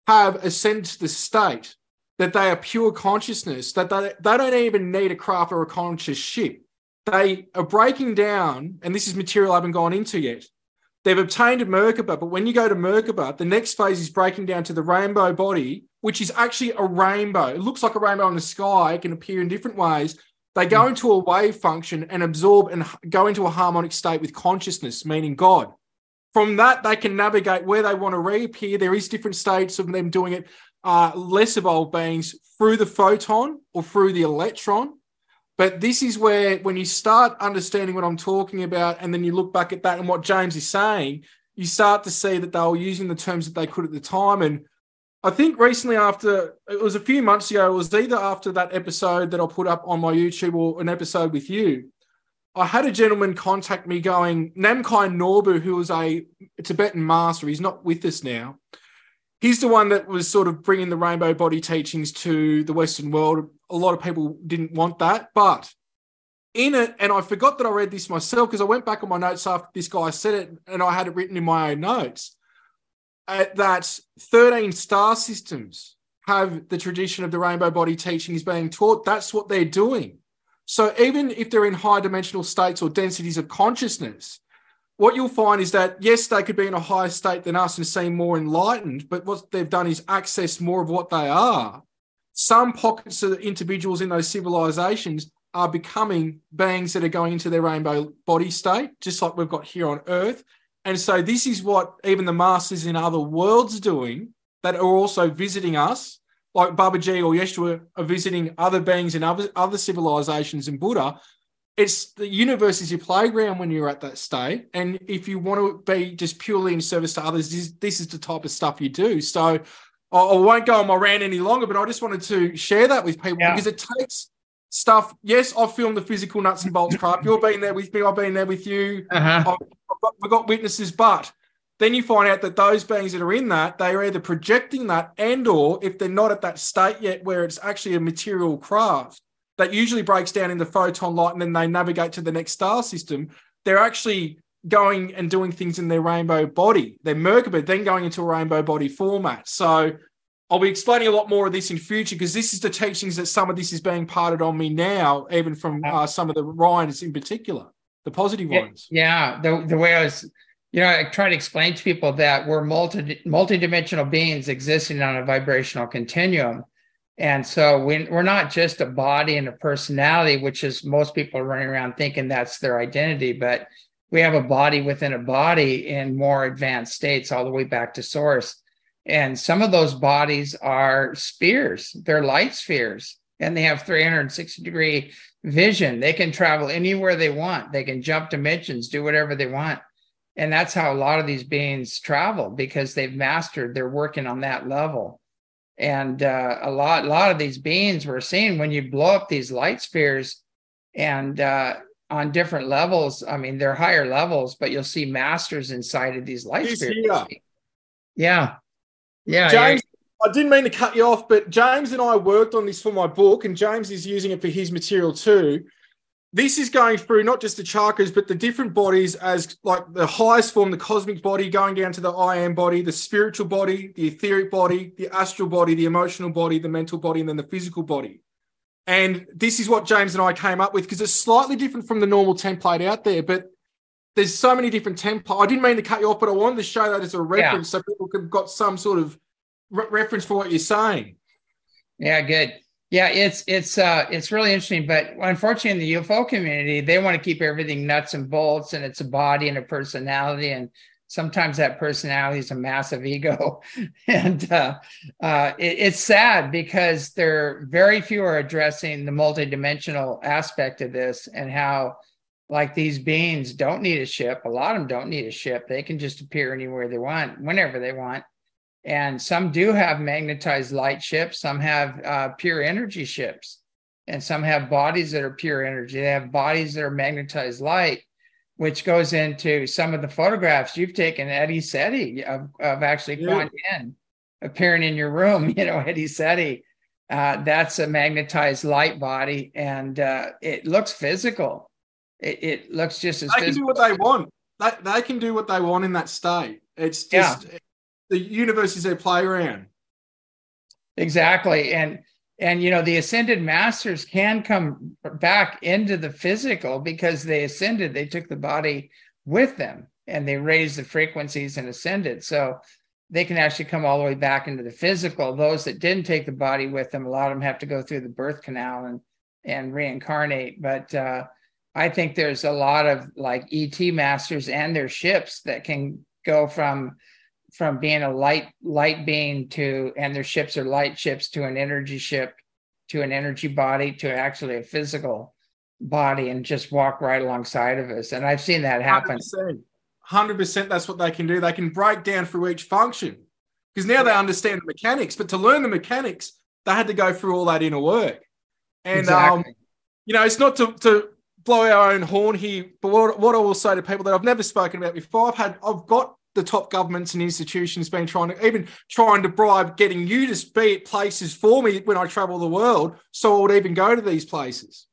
have ascended to the state that they are pure consciousness, that they, they don't even need a craft or a conscious ship. They are breaking down, and this is material I haven't gone into yet. They've obtained a Merkaba, but when you go to Merkaba, the next phase is breaking down to the rainbow body, which is actually a rainbow. It looks like a rainbow in the sky. It can appear in different ways. They go into a wave function and absorb and go into a harmonic state with consciousness, meaning God. From that, they can navigate where they want to reappear. There is different states of them doing it, uh, less evolved beings through the photon or through the electron. But this is where, when you start understanding what I'm talking about, and then you look back at that and what James is saying, you start to see that they were using the terms that they could at the time. And I think recently, after, it was a few months ago, it was either after that episode that I put up on my YouTube or an episode with you, I had a gentleman contact me going, Namkhai Norbu, who was a Tibetan master, he's not with us now. He's the one that was sort of bringing the rainbow body teachings to the Western world. A lot of people didn't want that, but in it, and I forgot that I read this myself because I went back on my notes after this guy said it, and I had it written in my own notes, uh, that thirteen star systems have the tradition of the rainbow body teachings being taught. That's what they're doing. So even if they're in high dimensional states or densities of consciousness, what you'll find is that, yes, they could be in a higher state than us and seem more enlightened, but what they've done is access more of what they are. Some pockets of individuals in those civilizations are becoming beings that are going into their rainbow body state, just like we've got here on Earth. And so this is what even the masters in other worlds are doing that are also visiting us, like Babaji or Yeshua are visiting other beings in other, other civilizations and Buddha. It's the universe is your playground when you're at that state. And if you want to be just purely in service to others, this, this is the type of stuff you do. So I, I won't go on my rant any longer, but I just wanted to share that with people, yeah, because it takes stuff. Yes, I've filmed the physical nuts and bolts crap. You've been there with me. I've been there with you. Uh-huh. I've, I've, got, I've got witnesses, but then you find out that those beings that are in that, they are either projecting that, and or if they're not at that state yet where it's actually a material craft that usually breaks down into photon light and then they navigate to the next star system, they're actually going and doing things in their rainbow body. Their Merkaba then going into a rainbow body format. So I'll be explaining a lot more of this in future, because this is the teachings that some of this is being parted on me now, even from uh, some of the Ryans in particular, the positive yeah, ones. Yeah, the, the way I was, you know, I try to explain to people that we're multi multidimensional beings existing on a vibrational continuum. And so we, we're not just a body and a personality, which is most people are running around thinking that's their identity, but we have a body within a body in more advanced states all the way back to source. And some of those bodies are spheres, they're light spheres, and they have three hundred sixty degree vision. They can travel anywhere they want. They can jump dimensions, do whatever they want. And that's how a lot of these beings travel, because they've mastered, they're working on that level. And uh, a lot, a lot of these beings we're seeing, when you blow up these light spheres and uh, on different levels, I mean, they're higher levels, but you'll see masters inside of these light He's spheres. Here. Yeah. Yeah. James, I didn't mean to cut you off, but James and I worked on this for my book, and James is using it for his material too. This is going through not just the chakras, but the different bodies, as like the highest form, the cosmic body, going down to the I am body, the spiritual body, the etheric body, the astral body, the emotional body, the mental body, and then the physical body. And this is what James and I came up with, because it's slightly different from the normal template out there, but there's so many different templates. I didn't mean to cut you off, but I wanted to show that as a reference, yeah, so people could have got some sort of re- reference for what you're saying. Yeah, good. Yeah, it's it's uh it's really interesting, but unfortunately in the U F O community, they want to keep everything nuts and bolts, and it's a body and a personality, and sometimes that personality is a massive ego. And uh, uh, it, it's sad, because there very few are addressing the multidimensional aspect of this, and how like these beings don't need a ship. A lot of them don't need a ship. They can just appear anywhere they want, whenever they want. And some do have magnetized light ships. Some have uh, pure energy ships, and some have bodies that are pure energy. They have bodies that are magnetized light, which goes into some of the photographs you've taken, Eddie Seti, of, of actually Yeah. Kuan Yin appearing in your room. You know, Eddie Seti, uh, that's a magnetized light body, and uh, it looks physical. It, it looks just as They can do what they want. They, they can do what they want in that state. It's just... Yeah. The universe is their playground. exactly. And and you know, the ascended masters can come back into the physical because they ascended, they took the body with them and they raised the frequencies and ascended. So they can actually come all the way back into the physical. Those that didn't take the body with them, a lot of them have to go through the birth canal and and reincarnate. But uh, I think there's a lot of like E T masters and their ships that can go from from being a light light being to, and their ships are light ships, to an energy ship, to an energy body, to actually a physical body, and just walk right alongside of us. And I've seen that happen. one hundred percent. one hundred percent that's what they can do. They can break down through each function because now they understand the mechanics. But to learn the mechanics, they had to go through all that inner work. And, exactly. um, you know, it's not to, to blow our own horn here, but what, what I will say to people that I've never spoken about before, I've had, I've got the top governments and institutions been trying to, even trying to bribe getting you to be at places for me when I travel the world, so I would even go to these places.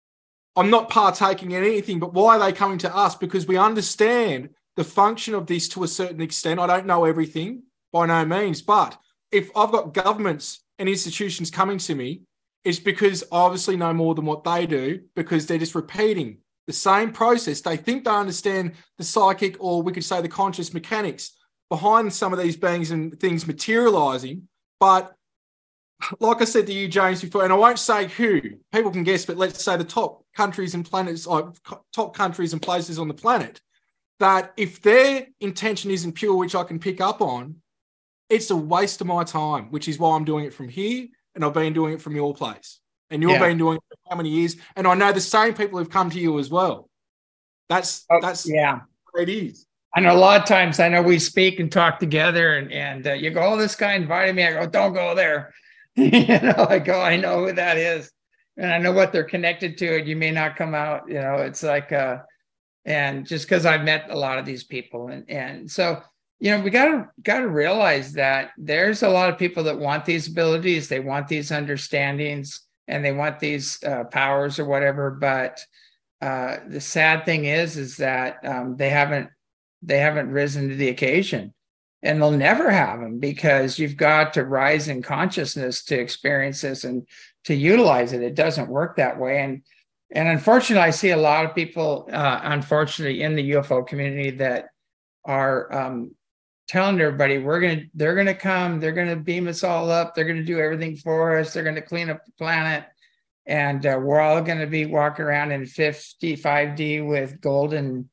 I'm not partaking in anything, but why are they coming to us? Because we understand the function of this to a certain extent. I don't know everything by no means, but if I've got governments and institutions coming to me, it's because I obviously know more than what they do, because they're just repeating the same process. They think they understand the psychic, or we could say the conscious mechanics behind some of these beings and things materializing. But like I said to you, James, before, and I won't say who, people can guess, but let's say the top countries and planets, like top countries and places on the planet, that if their intention isn't pure, which I can pick up on, it's a waste of my time, which is why I'm doing it from here. And I've been doing it from your place. And you've yeah. been doing it for how many years? And I know the same people have come to you as well. That's, oh, that's yeah, what it is. I know a lot of times, I know we speak and talk together, and, and uh, you go, oh, this guy invited me. I go, don't go there. you know, I go, I know who that is. And I know what they're connected to, and you may not come out, you know, it's like, uh, and just because I've met a lot of these people. And, and so, you know, we got to got to realize that there's a lot of people that want these abilities, they want these understandings, and they want these uh, powers or whatever. But uh, the sad thing is, is that um, they haven't they haven't risen to the occasion, and they'll never have them, because you've got to rise in consciousness to experience this and to utilize it. It doesn't work that way, and and unfortunately, I see a lot of people, uh, unfortunately, in the U F O community that are um, telling everybody, we're gonna, they're gonna come, they're gonna beam us all up, they're gonna do everything for us, they're gonna clean up the planet, and uh, we're all gonna be walking around in fifty-five D with golden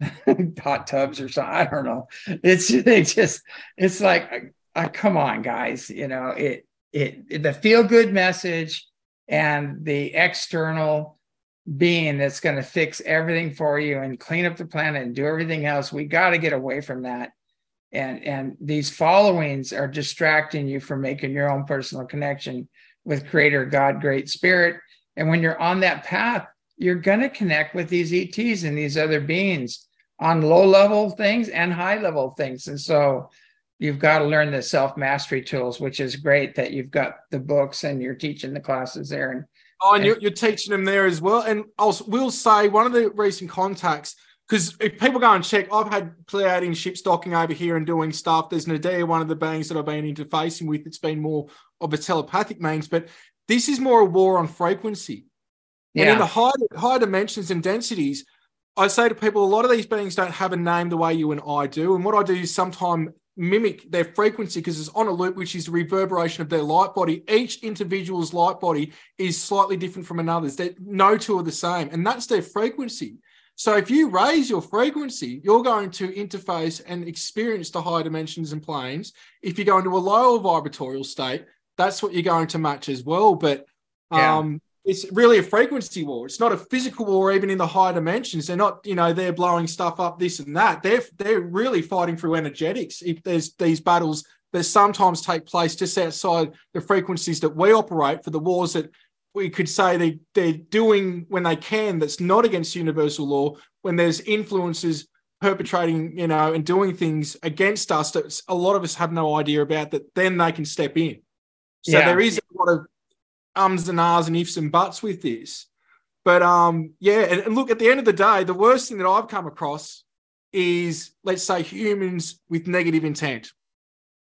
hot tubs or something. I don't know. It's they just, it's like, uh, come on, guys. You know, it it the feel good message and the external being that's going to fix everything for you and clean up the planet and do everything else. We got to get away from that. And, and these followings are distracting you from making your own personal connection with Creator, God, Great Spirit. And when you're on that path, you're going to connect with these E Ts and these other beings on low level things and high level things. And so you've got to learn the self-mastery tools, which is great that you've got the books and you're teaching the classes there. And Oh, and you're, you're teaching them there as well. And I will say one of the recent contacts, because if people go and check, I've had Pleiadian ships docking over here and doing stuff. There's Nadia, one of the beings that I've been interfacing with. It's been more of a telepathic means, but this is more a war on frequency. Yeah. And in the high, high dimensions and densities, I say to people, a lot of these beings don't have a name the way you and I do. And what I do is sometimes mimic their frequency, because it's on a loop, which is the reverberation of their light body. Each individual's light body is slightly different from another's. They're, no two are the same, and that's their frequency. So if you raise your frequency, you're going to interface and experience the higher dimensions and planes. If you go into a lower vibratorial state, that's what you're going to match as well. But um, yeah. It's really a frequency war. It's not a physical war, even in the higher dimensions. They're not, you know, they're blowing stuff up, this and that. They're they're really fighting through energetics. If there's these battles that sometimes take place just outside the frequencies that we operate, for the wars that we could say they, they're doing when they can, that's not against universal law, when there's influences perpetrating, you know, and doing things against us that a lot of us have no idea about, that then they can step in. So yeah. There is a lot of ums and ahs and ifs and buts with this. But um, yeah, and, and look, at the end of the day, the worst thing that I've come across is, let's say, humans with negative intent.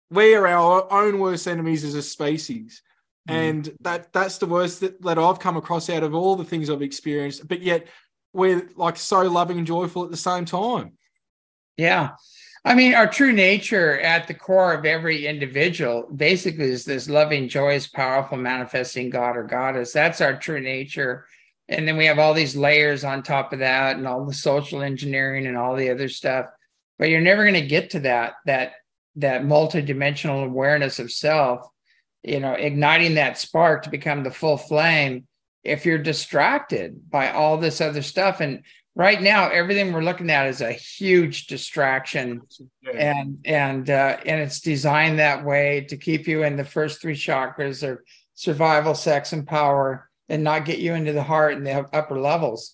we are our own worst enemies as a species. Mm. And that that's the worst that, that I've come across out of all the things I've experienced. But yet we're like so loving and joyful at the same time. Yeah. I mean, our true nature at the core of every individual basically is this loving, joyous, powerful, manifesting God or goddess. That's our true nature. And then we have all these layers on top of that and all the social engineering and all the other stuff. But you're never going to get to that, that, that multidimensional awareness of self, you know, igniting that spark to become the full flame if you're distracted by all this other stuff. And right now, everything we're looking at is a huge distraction, yeah. and and uh, and it's designed that way to keep you in the first three chakras of survival, sex, and power, and not get you into the heart and the upper levels.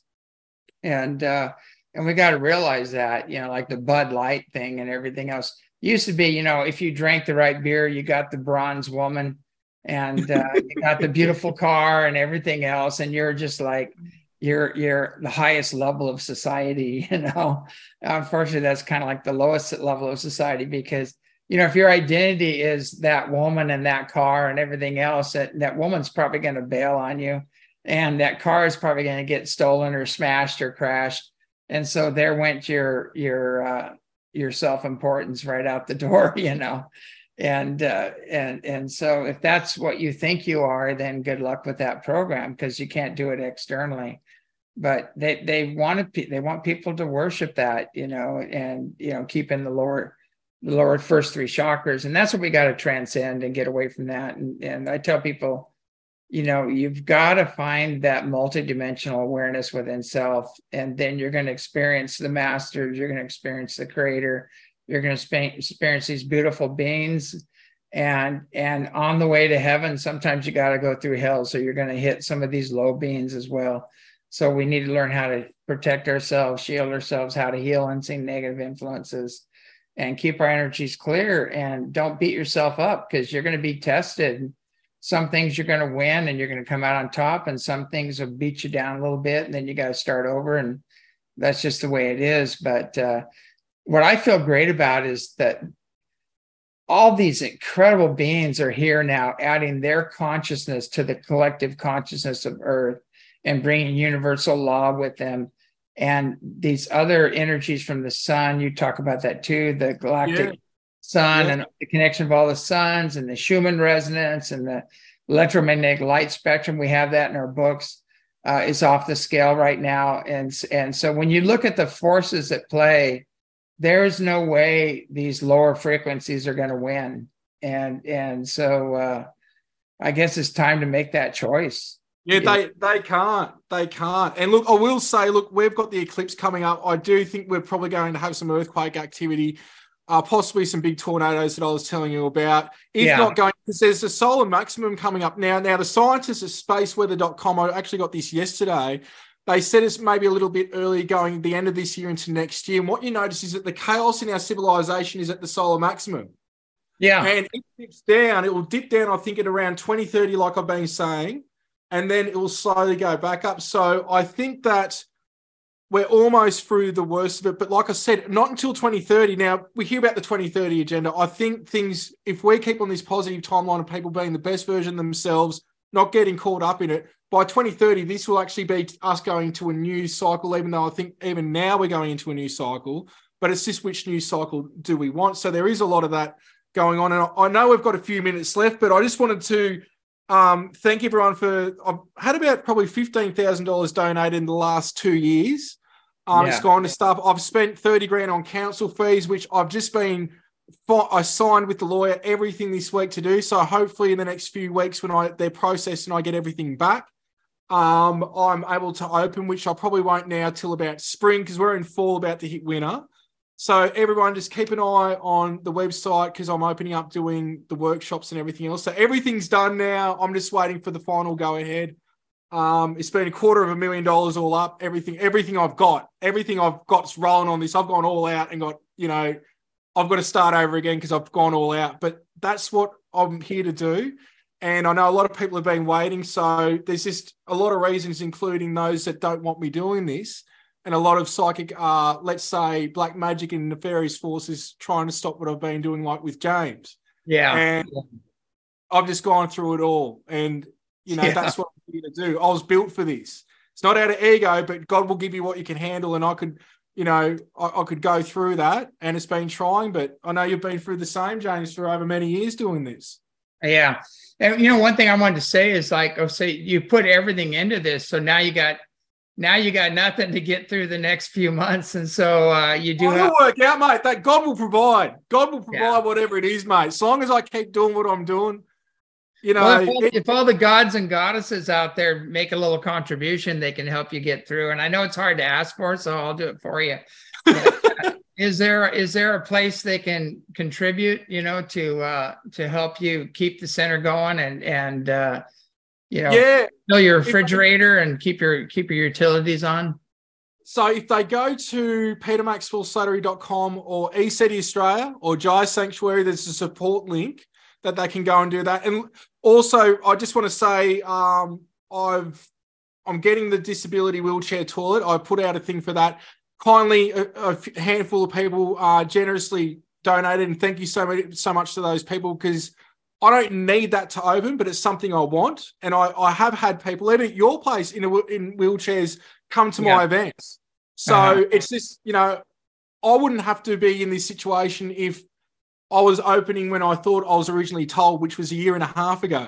And uh, and we got to realize that, you know, like the Bud Light thing and everything else used to be, you know, if you drank the right beer, you got the bronze woman, and uh, you got the beautiful car and everything else, and you're just like. You're you're the highest level of society, you know. Unfortunately, that's kind of like the lowest level of society because, you know, if your identity is that woman and that car and everything else, that, that woman's probably going to bail on you, and that car is probably going to get stolen or smashed or crashed. And so there went your your uh, your self-importance right out the door, you know. And uh, and and so if that's what you think you are, then good luck with that program because you can't do it externally. But they they want to they want people to worship that, you know, and you know keep in the lower the lower first three chakras, and that's what we got to transcend and get away from that. And and I tell people, you know, you've got to find that multidimensional awareness within self, and then you're going to experience the masters, you're going to experience the creator, you're going to experience these beautiful beings. And and on the way to heaven, sometimes you got to go through hell. So you're going to hit some of these low beings as well. So we need to learn how to protect ourselves, shield ourselves, how to heal unseen negative influences, and keep our energies clear. And don't beat yourself up because you're going to be tested. Some things you're going to win and you're going to come out on top, and some things will beat you down a little bit, and then you got to start over. And that's just the way it is. But uh, what I feel great about is that all these incredible beings are here now, adding their consciousness to the collective consciousness of Earth and bringing universal law with them. And these other energies from the sun, you talk about that too, the galactic yeah. sun yeah. and the connection of all the suns and the Schumann resonance and the electromagnetic light spectrum. We have that in our books. Uh, is off the scale right now. And, and so when you look at the forces at play, there's no way these lower frequencies are going to win. And, and so uh, I guess it's time to make that choice. Yeah, they they can't. They can't. And look, I will say, look, we've got the eclipse coming up. I do think we're probably going to have some earthquake activity, uh, possibly some big tornadoes that I was telling you about. If yeah. not going, because there's a solar maximum coming up now. Now, the scientists at space weather dot com, I actually got this yesterday. They said it's maybe a little bit early going the end of this year into next year. And what you notice is that the chaos in our civilization is at the solar maximum. Yeah. And it dips down. It will dip down, I think, at around twenty thirty, like I've been saying. And then it will slowly go back up. So I think that we're almost through the worst of it. But like I said, not until twenty thirty. Now, we hear about the twenty thirty agenda. I think things, if we keep on this positive timeline of people being the best version of themselves, not getting caught up in it, by twenty thirty, this will actually be us going to a new cycle, even though I think even now we're going into a new cycle. But it's just which new cycle do we want? So there is a lot of that going on. And I know we've got a few minutes left, but I just wanted to Um, thank everyone for, I've had about probably fifteen thousand dollars donated in the last two years. Um, yeah. It's gone to stuff. I've spent thirty grand on council fees, which I've just been, I signed with the lawyer everything this week to do. So hopefully in the next few weeks when I they're processed and I get everything back, um, I'm able to open, which I probably won't now till about spring because we're in fall about to hit winter. So everyone just keep an eye on the website because I'm opening up doing the workshops and everything else. So everything's done now. I'm just waiting for the final go ahead. Um, it's been a quarter of a million dollars all up. Everything, everything I've got, everything I've got's rolling on this. I've gone all out and got, you know, I've got to start over again because I've gone all out. But that's what I'm here to do. And I know a lot of people have been waiting. So there's just a lot of reasons, including those that don't want me doing this. And a lot of psychic, uh, let's say, black magic and nefarious forces trying to stop what I've been doing, like with James. Yeah. And I've just gone through it all. And, you know, Yeah. that's what I'm here to do. I was built for this. It's not out of ego, but God will give you what you can handle. And I could, you know, I, I could go through that, and it's been trying, but I know you've been through the same, James, for over many years doing this. Yeah. And, you know, one thing I wanted to say is like, oh, say you put everything into this. So now you got, now you got nothing to get through the next few months. And so uh, you do oh, have- it'll work out, mate. That God will provide. God will provide Yeah. whatever it is, mate. As long as I keep doing what I'm doing, you know. Well, if, all, it, if all the gods and goddesses out there make a little contribution, they can help you get through. And I know it's hard to ask for, so I'll do it for you. Is there is there a place they can contribute, you know, to uh, to help you keep the center going and and uh, you know, yeah. fill your refrigerator and keep your keep your utilities on? So if they go to peter maxwell slattery dot com or eSETI Australia or Jai Sanctuary, there's a support link that they can go and do that. And also, I just want to say, um, I've I'm getting the disability wheelchair toilet. I put out a thing for that. Kindly, a, a handful of people uh, generously donated, and thank you so much, so much to those people, because I don't need that to open, but it's something I want. And I, I have had people, even at your place in, a, in wheelchairs, come to yeah. my events. So uh-huh. it's just, you know, I wouldn't have to be in this situation if I was opening when I thought I was originally told, which was a year and a half ago.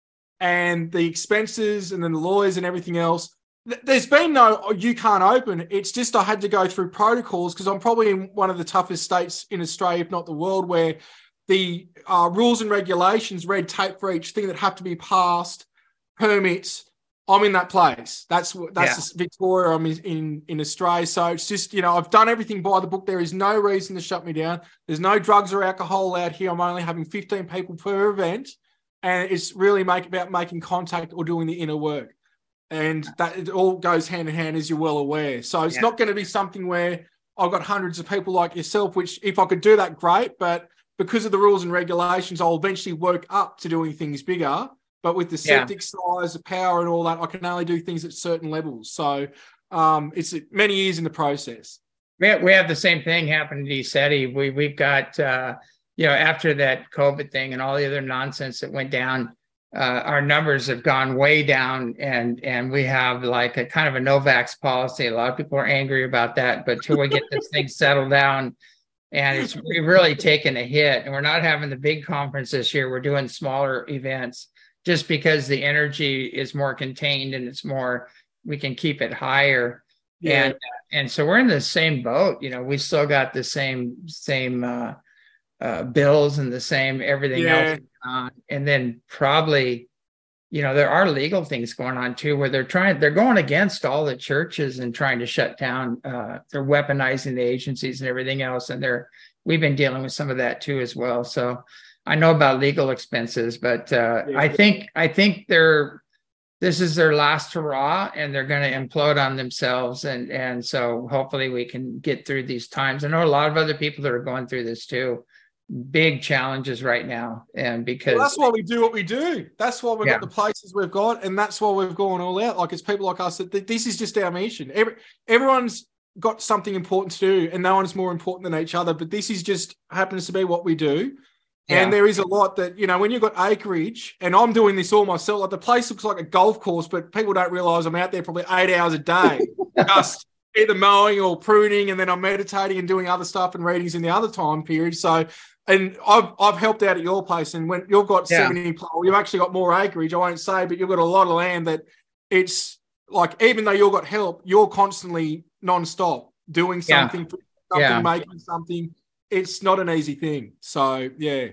And the expenses and then the lawyers and everything else, there's been no, oh, you can't open. It's just I had to go through protocols because I'm probably in one of the toughest states in Australia, if not the world, where the uh, rules and regulations, red tape for each thing that have to be passed, permits, I'm in that place. That's that's yeah. Victoria. I'm in, in, in Australia. So it's just, you know, I've done everything by the book. There is no reason to shut me down. There's no drugs or alcohol out here. I'm only having fifteen people per event. And it's really make, about making contact or doing the inner work. And that it all goes hand in hand, as you're well aware. So it's yeah. not going to be something where I've got hundreds of people like yourself, which if I could do that, great. But because of the rules and regulations, I'll eventually work up to doing things bigger. But with the septic yeah. size, the power and all that, I can only do things at certain levels. So um, it's many years in the process. We have, we have the same thing happen to eSETI. We, we've got, uh, you know, after that COVID thing and all the other nonsense that went down, Uh, our numbers have gone way down, and and we have like a kind of a no vax policy. A lot of people are angry about that, but till we get this thing settled down, and it's we've really taken a hit. And we're not having the big conference this year. We're doing smaller events just because the energy is more contained and it's more, we can keep it higher. Yeah. And and so we're in the same boat. You know, we still got the same same uh, uh, bills and the same everything yeah. else. Uh, and then probably, you know, there are legal things going on too, where they're trying, they're going against all the churches and trying to shut down. Uh, they're weaponizing the agencies and everything else. And they're, we've been dealing with some of that too as well. So I know about legal expenses, but uh, yeah. I think, I think they're, this is their last hurrah, and they're going to implode on themselves. And, and so hopefully we can get through these times. I know a lot of other people that are going through this too. Big challenges right now, and because well, that's why we do what we do. That's why we've yeah. got the places we've got, and that's why we've gone all out. Like it's people like us that this is just our mission. Every everyone's got something important to do, and no one's more important than each other. But this is just happens to be what we do. Yeah. And there is a lot that, you know, when you've got acreage, and I'm doing this all myself, like the place looks like a golf course, but people don't realize I'm out there probably eight hours a day, just either mowing or pruning, and then I'm meditating and doing other stuff and readings in the other time period. So. And I've I've helped out at your place, and when you've got yeah. seventy, well, you've actually got more acreage. I won't say, but you've got a lot of land that it's like, even though you've got help, you're constantly nonstop doing something, yeah. something, yeah. making something. It's not an easy thing. So yeah,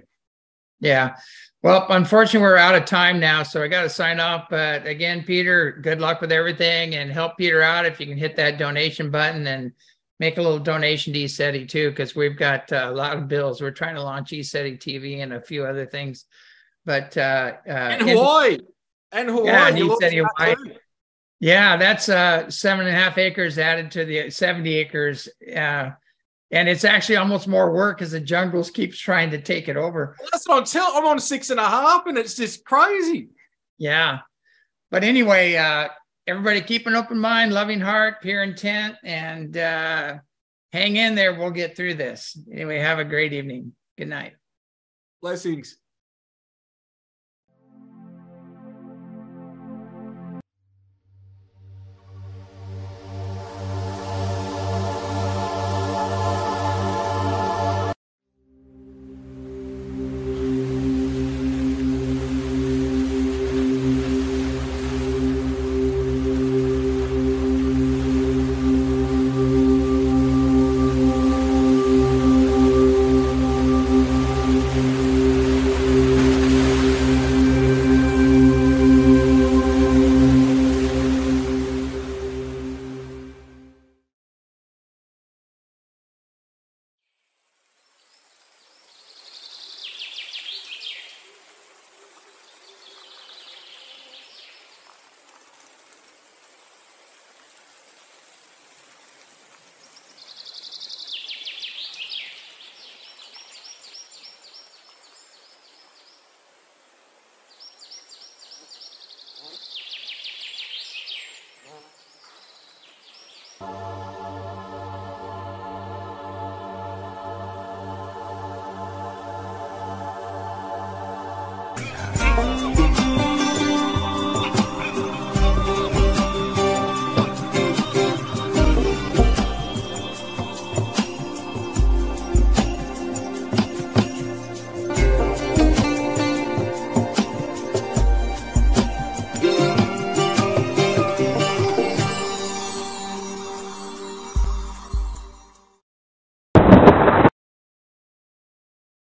yeah. Well, unfortunately, we're out of time now, so I got to sign off. But again, Peter, good luck with everything, and help Peter out if you can hit that donation button and make a little donation to eSETI too, because we've got uh, a lot of bills. We're trying to launch eSETI T V and a few other things. But uh, uh, and Hawaii, and Hawaii, yeah, and eSETI Hawaii. Yeah, that's uh, seven and a half acres added to the seventy acres, uh, and it's actually almost more work as the jungles keeps trying to take it over. Well, that's what I'm telling. I'm on six and a half, and it's just crazy. Yeah, but anyway. Uh, Everybody keep an open mind, loving heart, pure intent, and uh, hang in there. We'll get through this. Anyway, have a great evening. Good night. Blessings.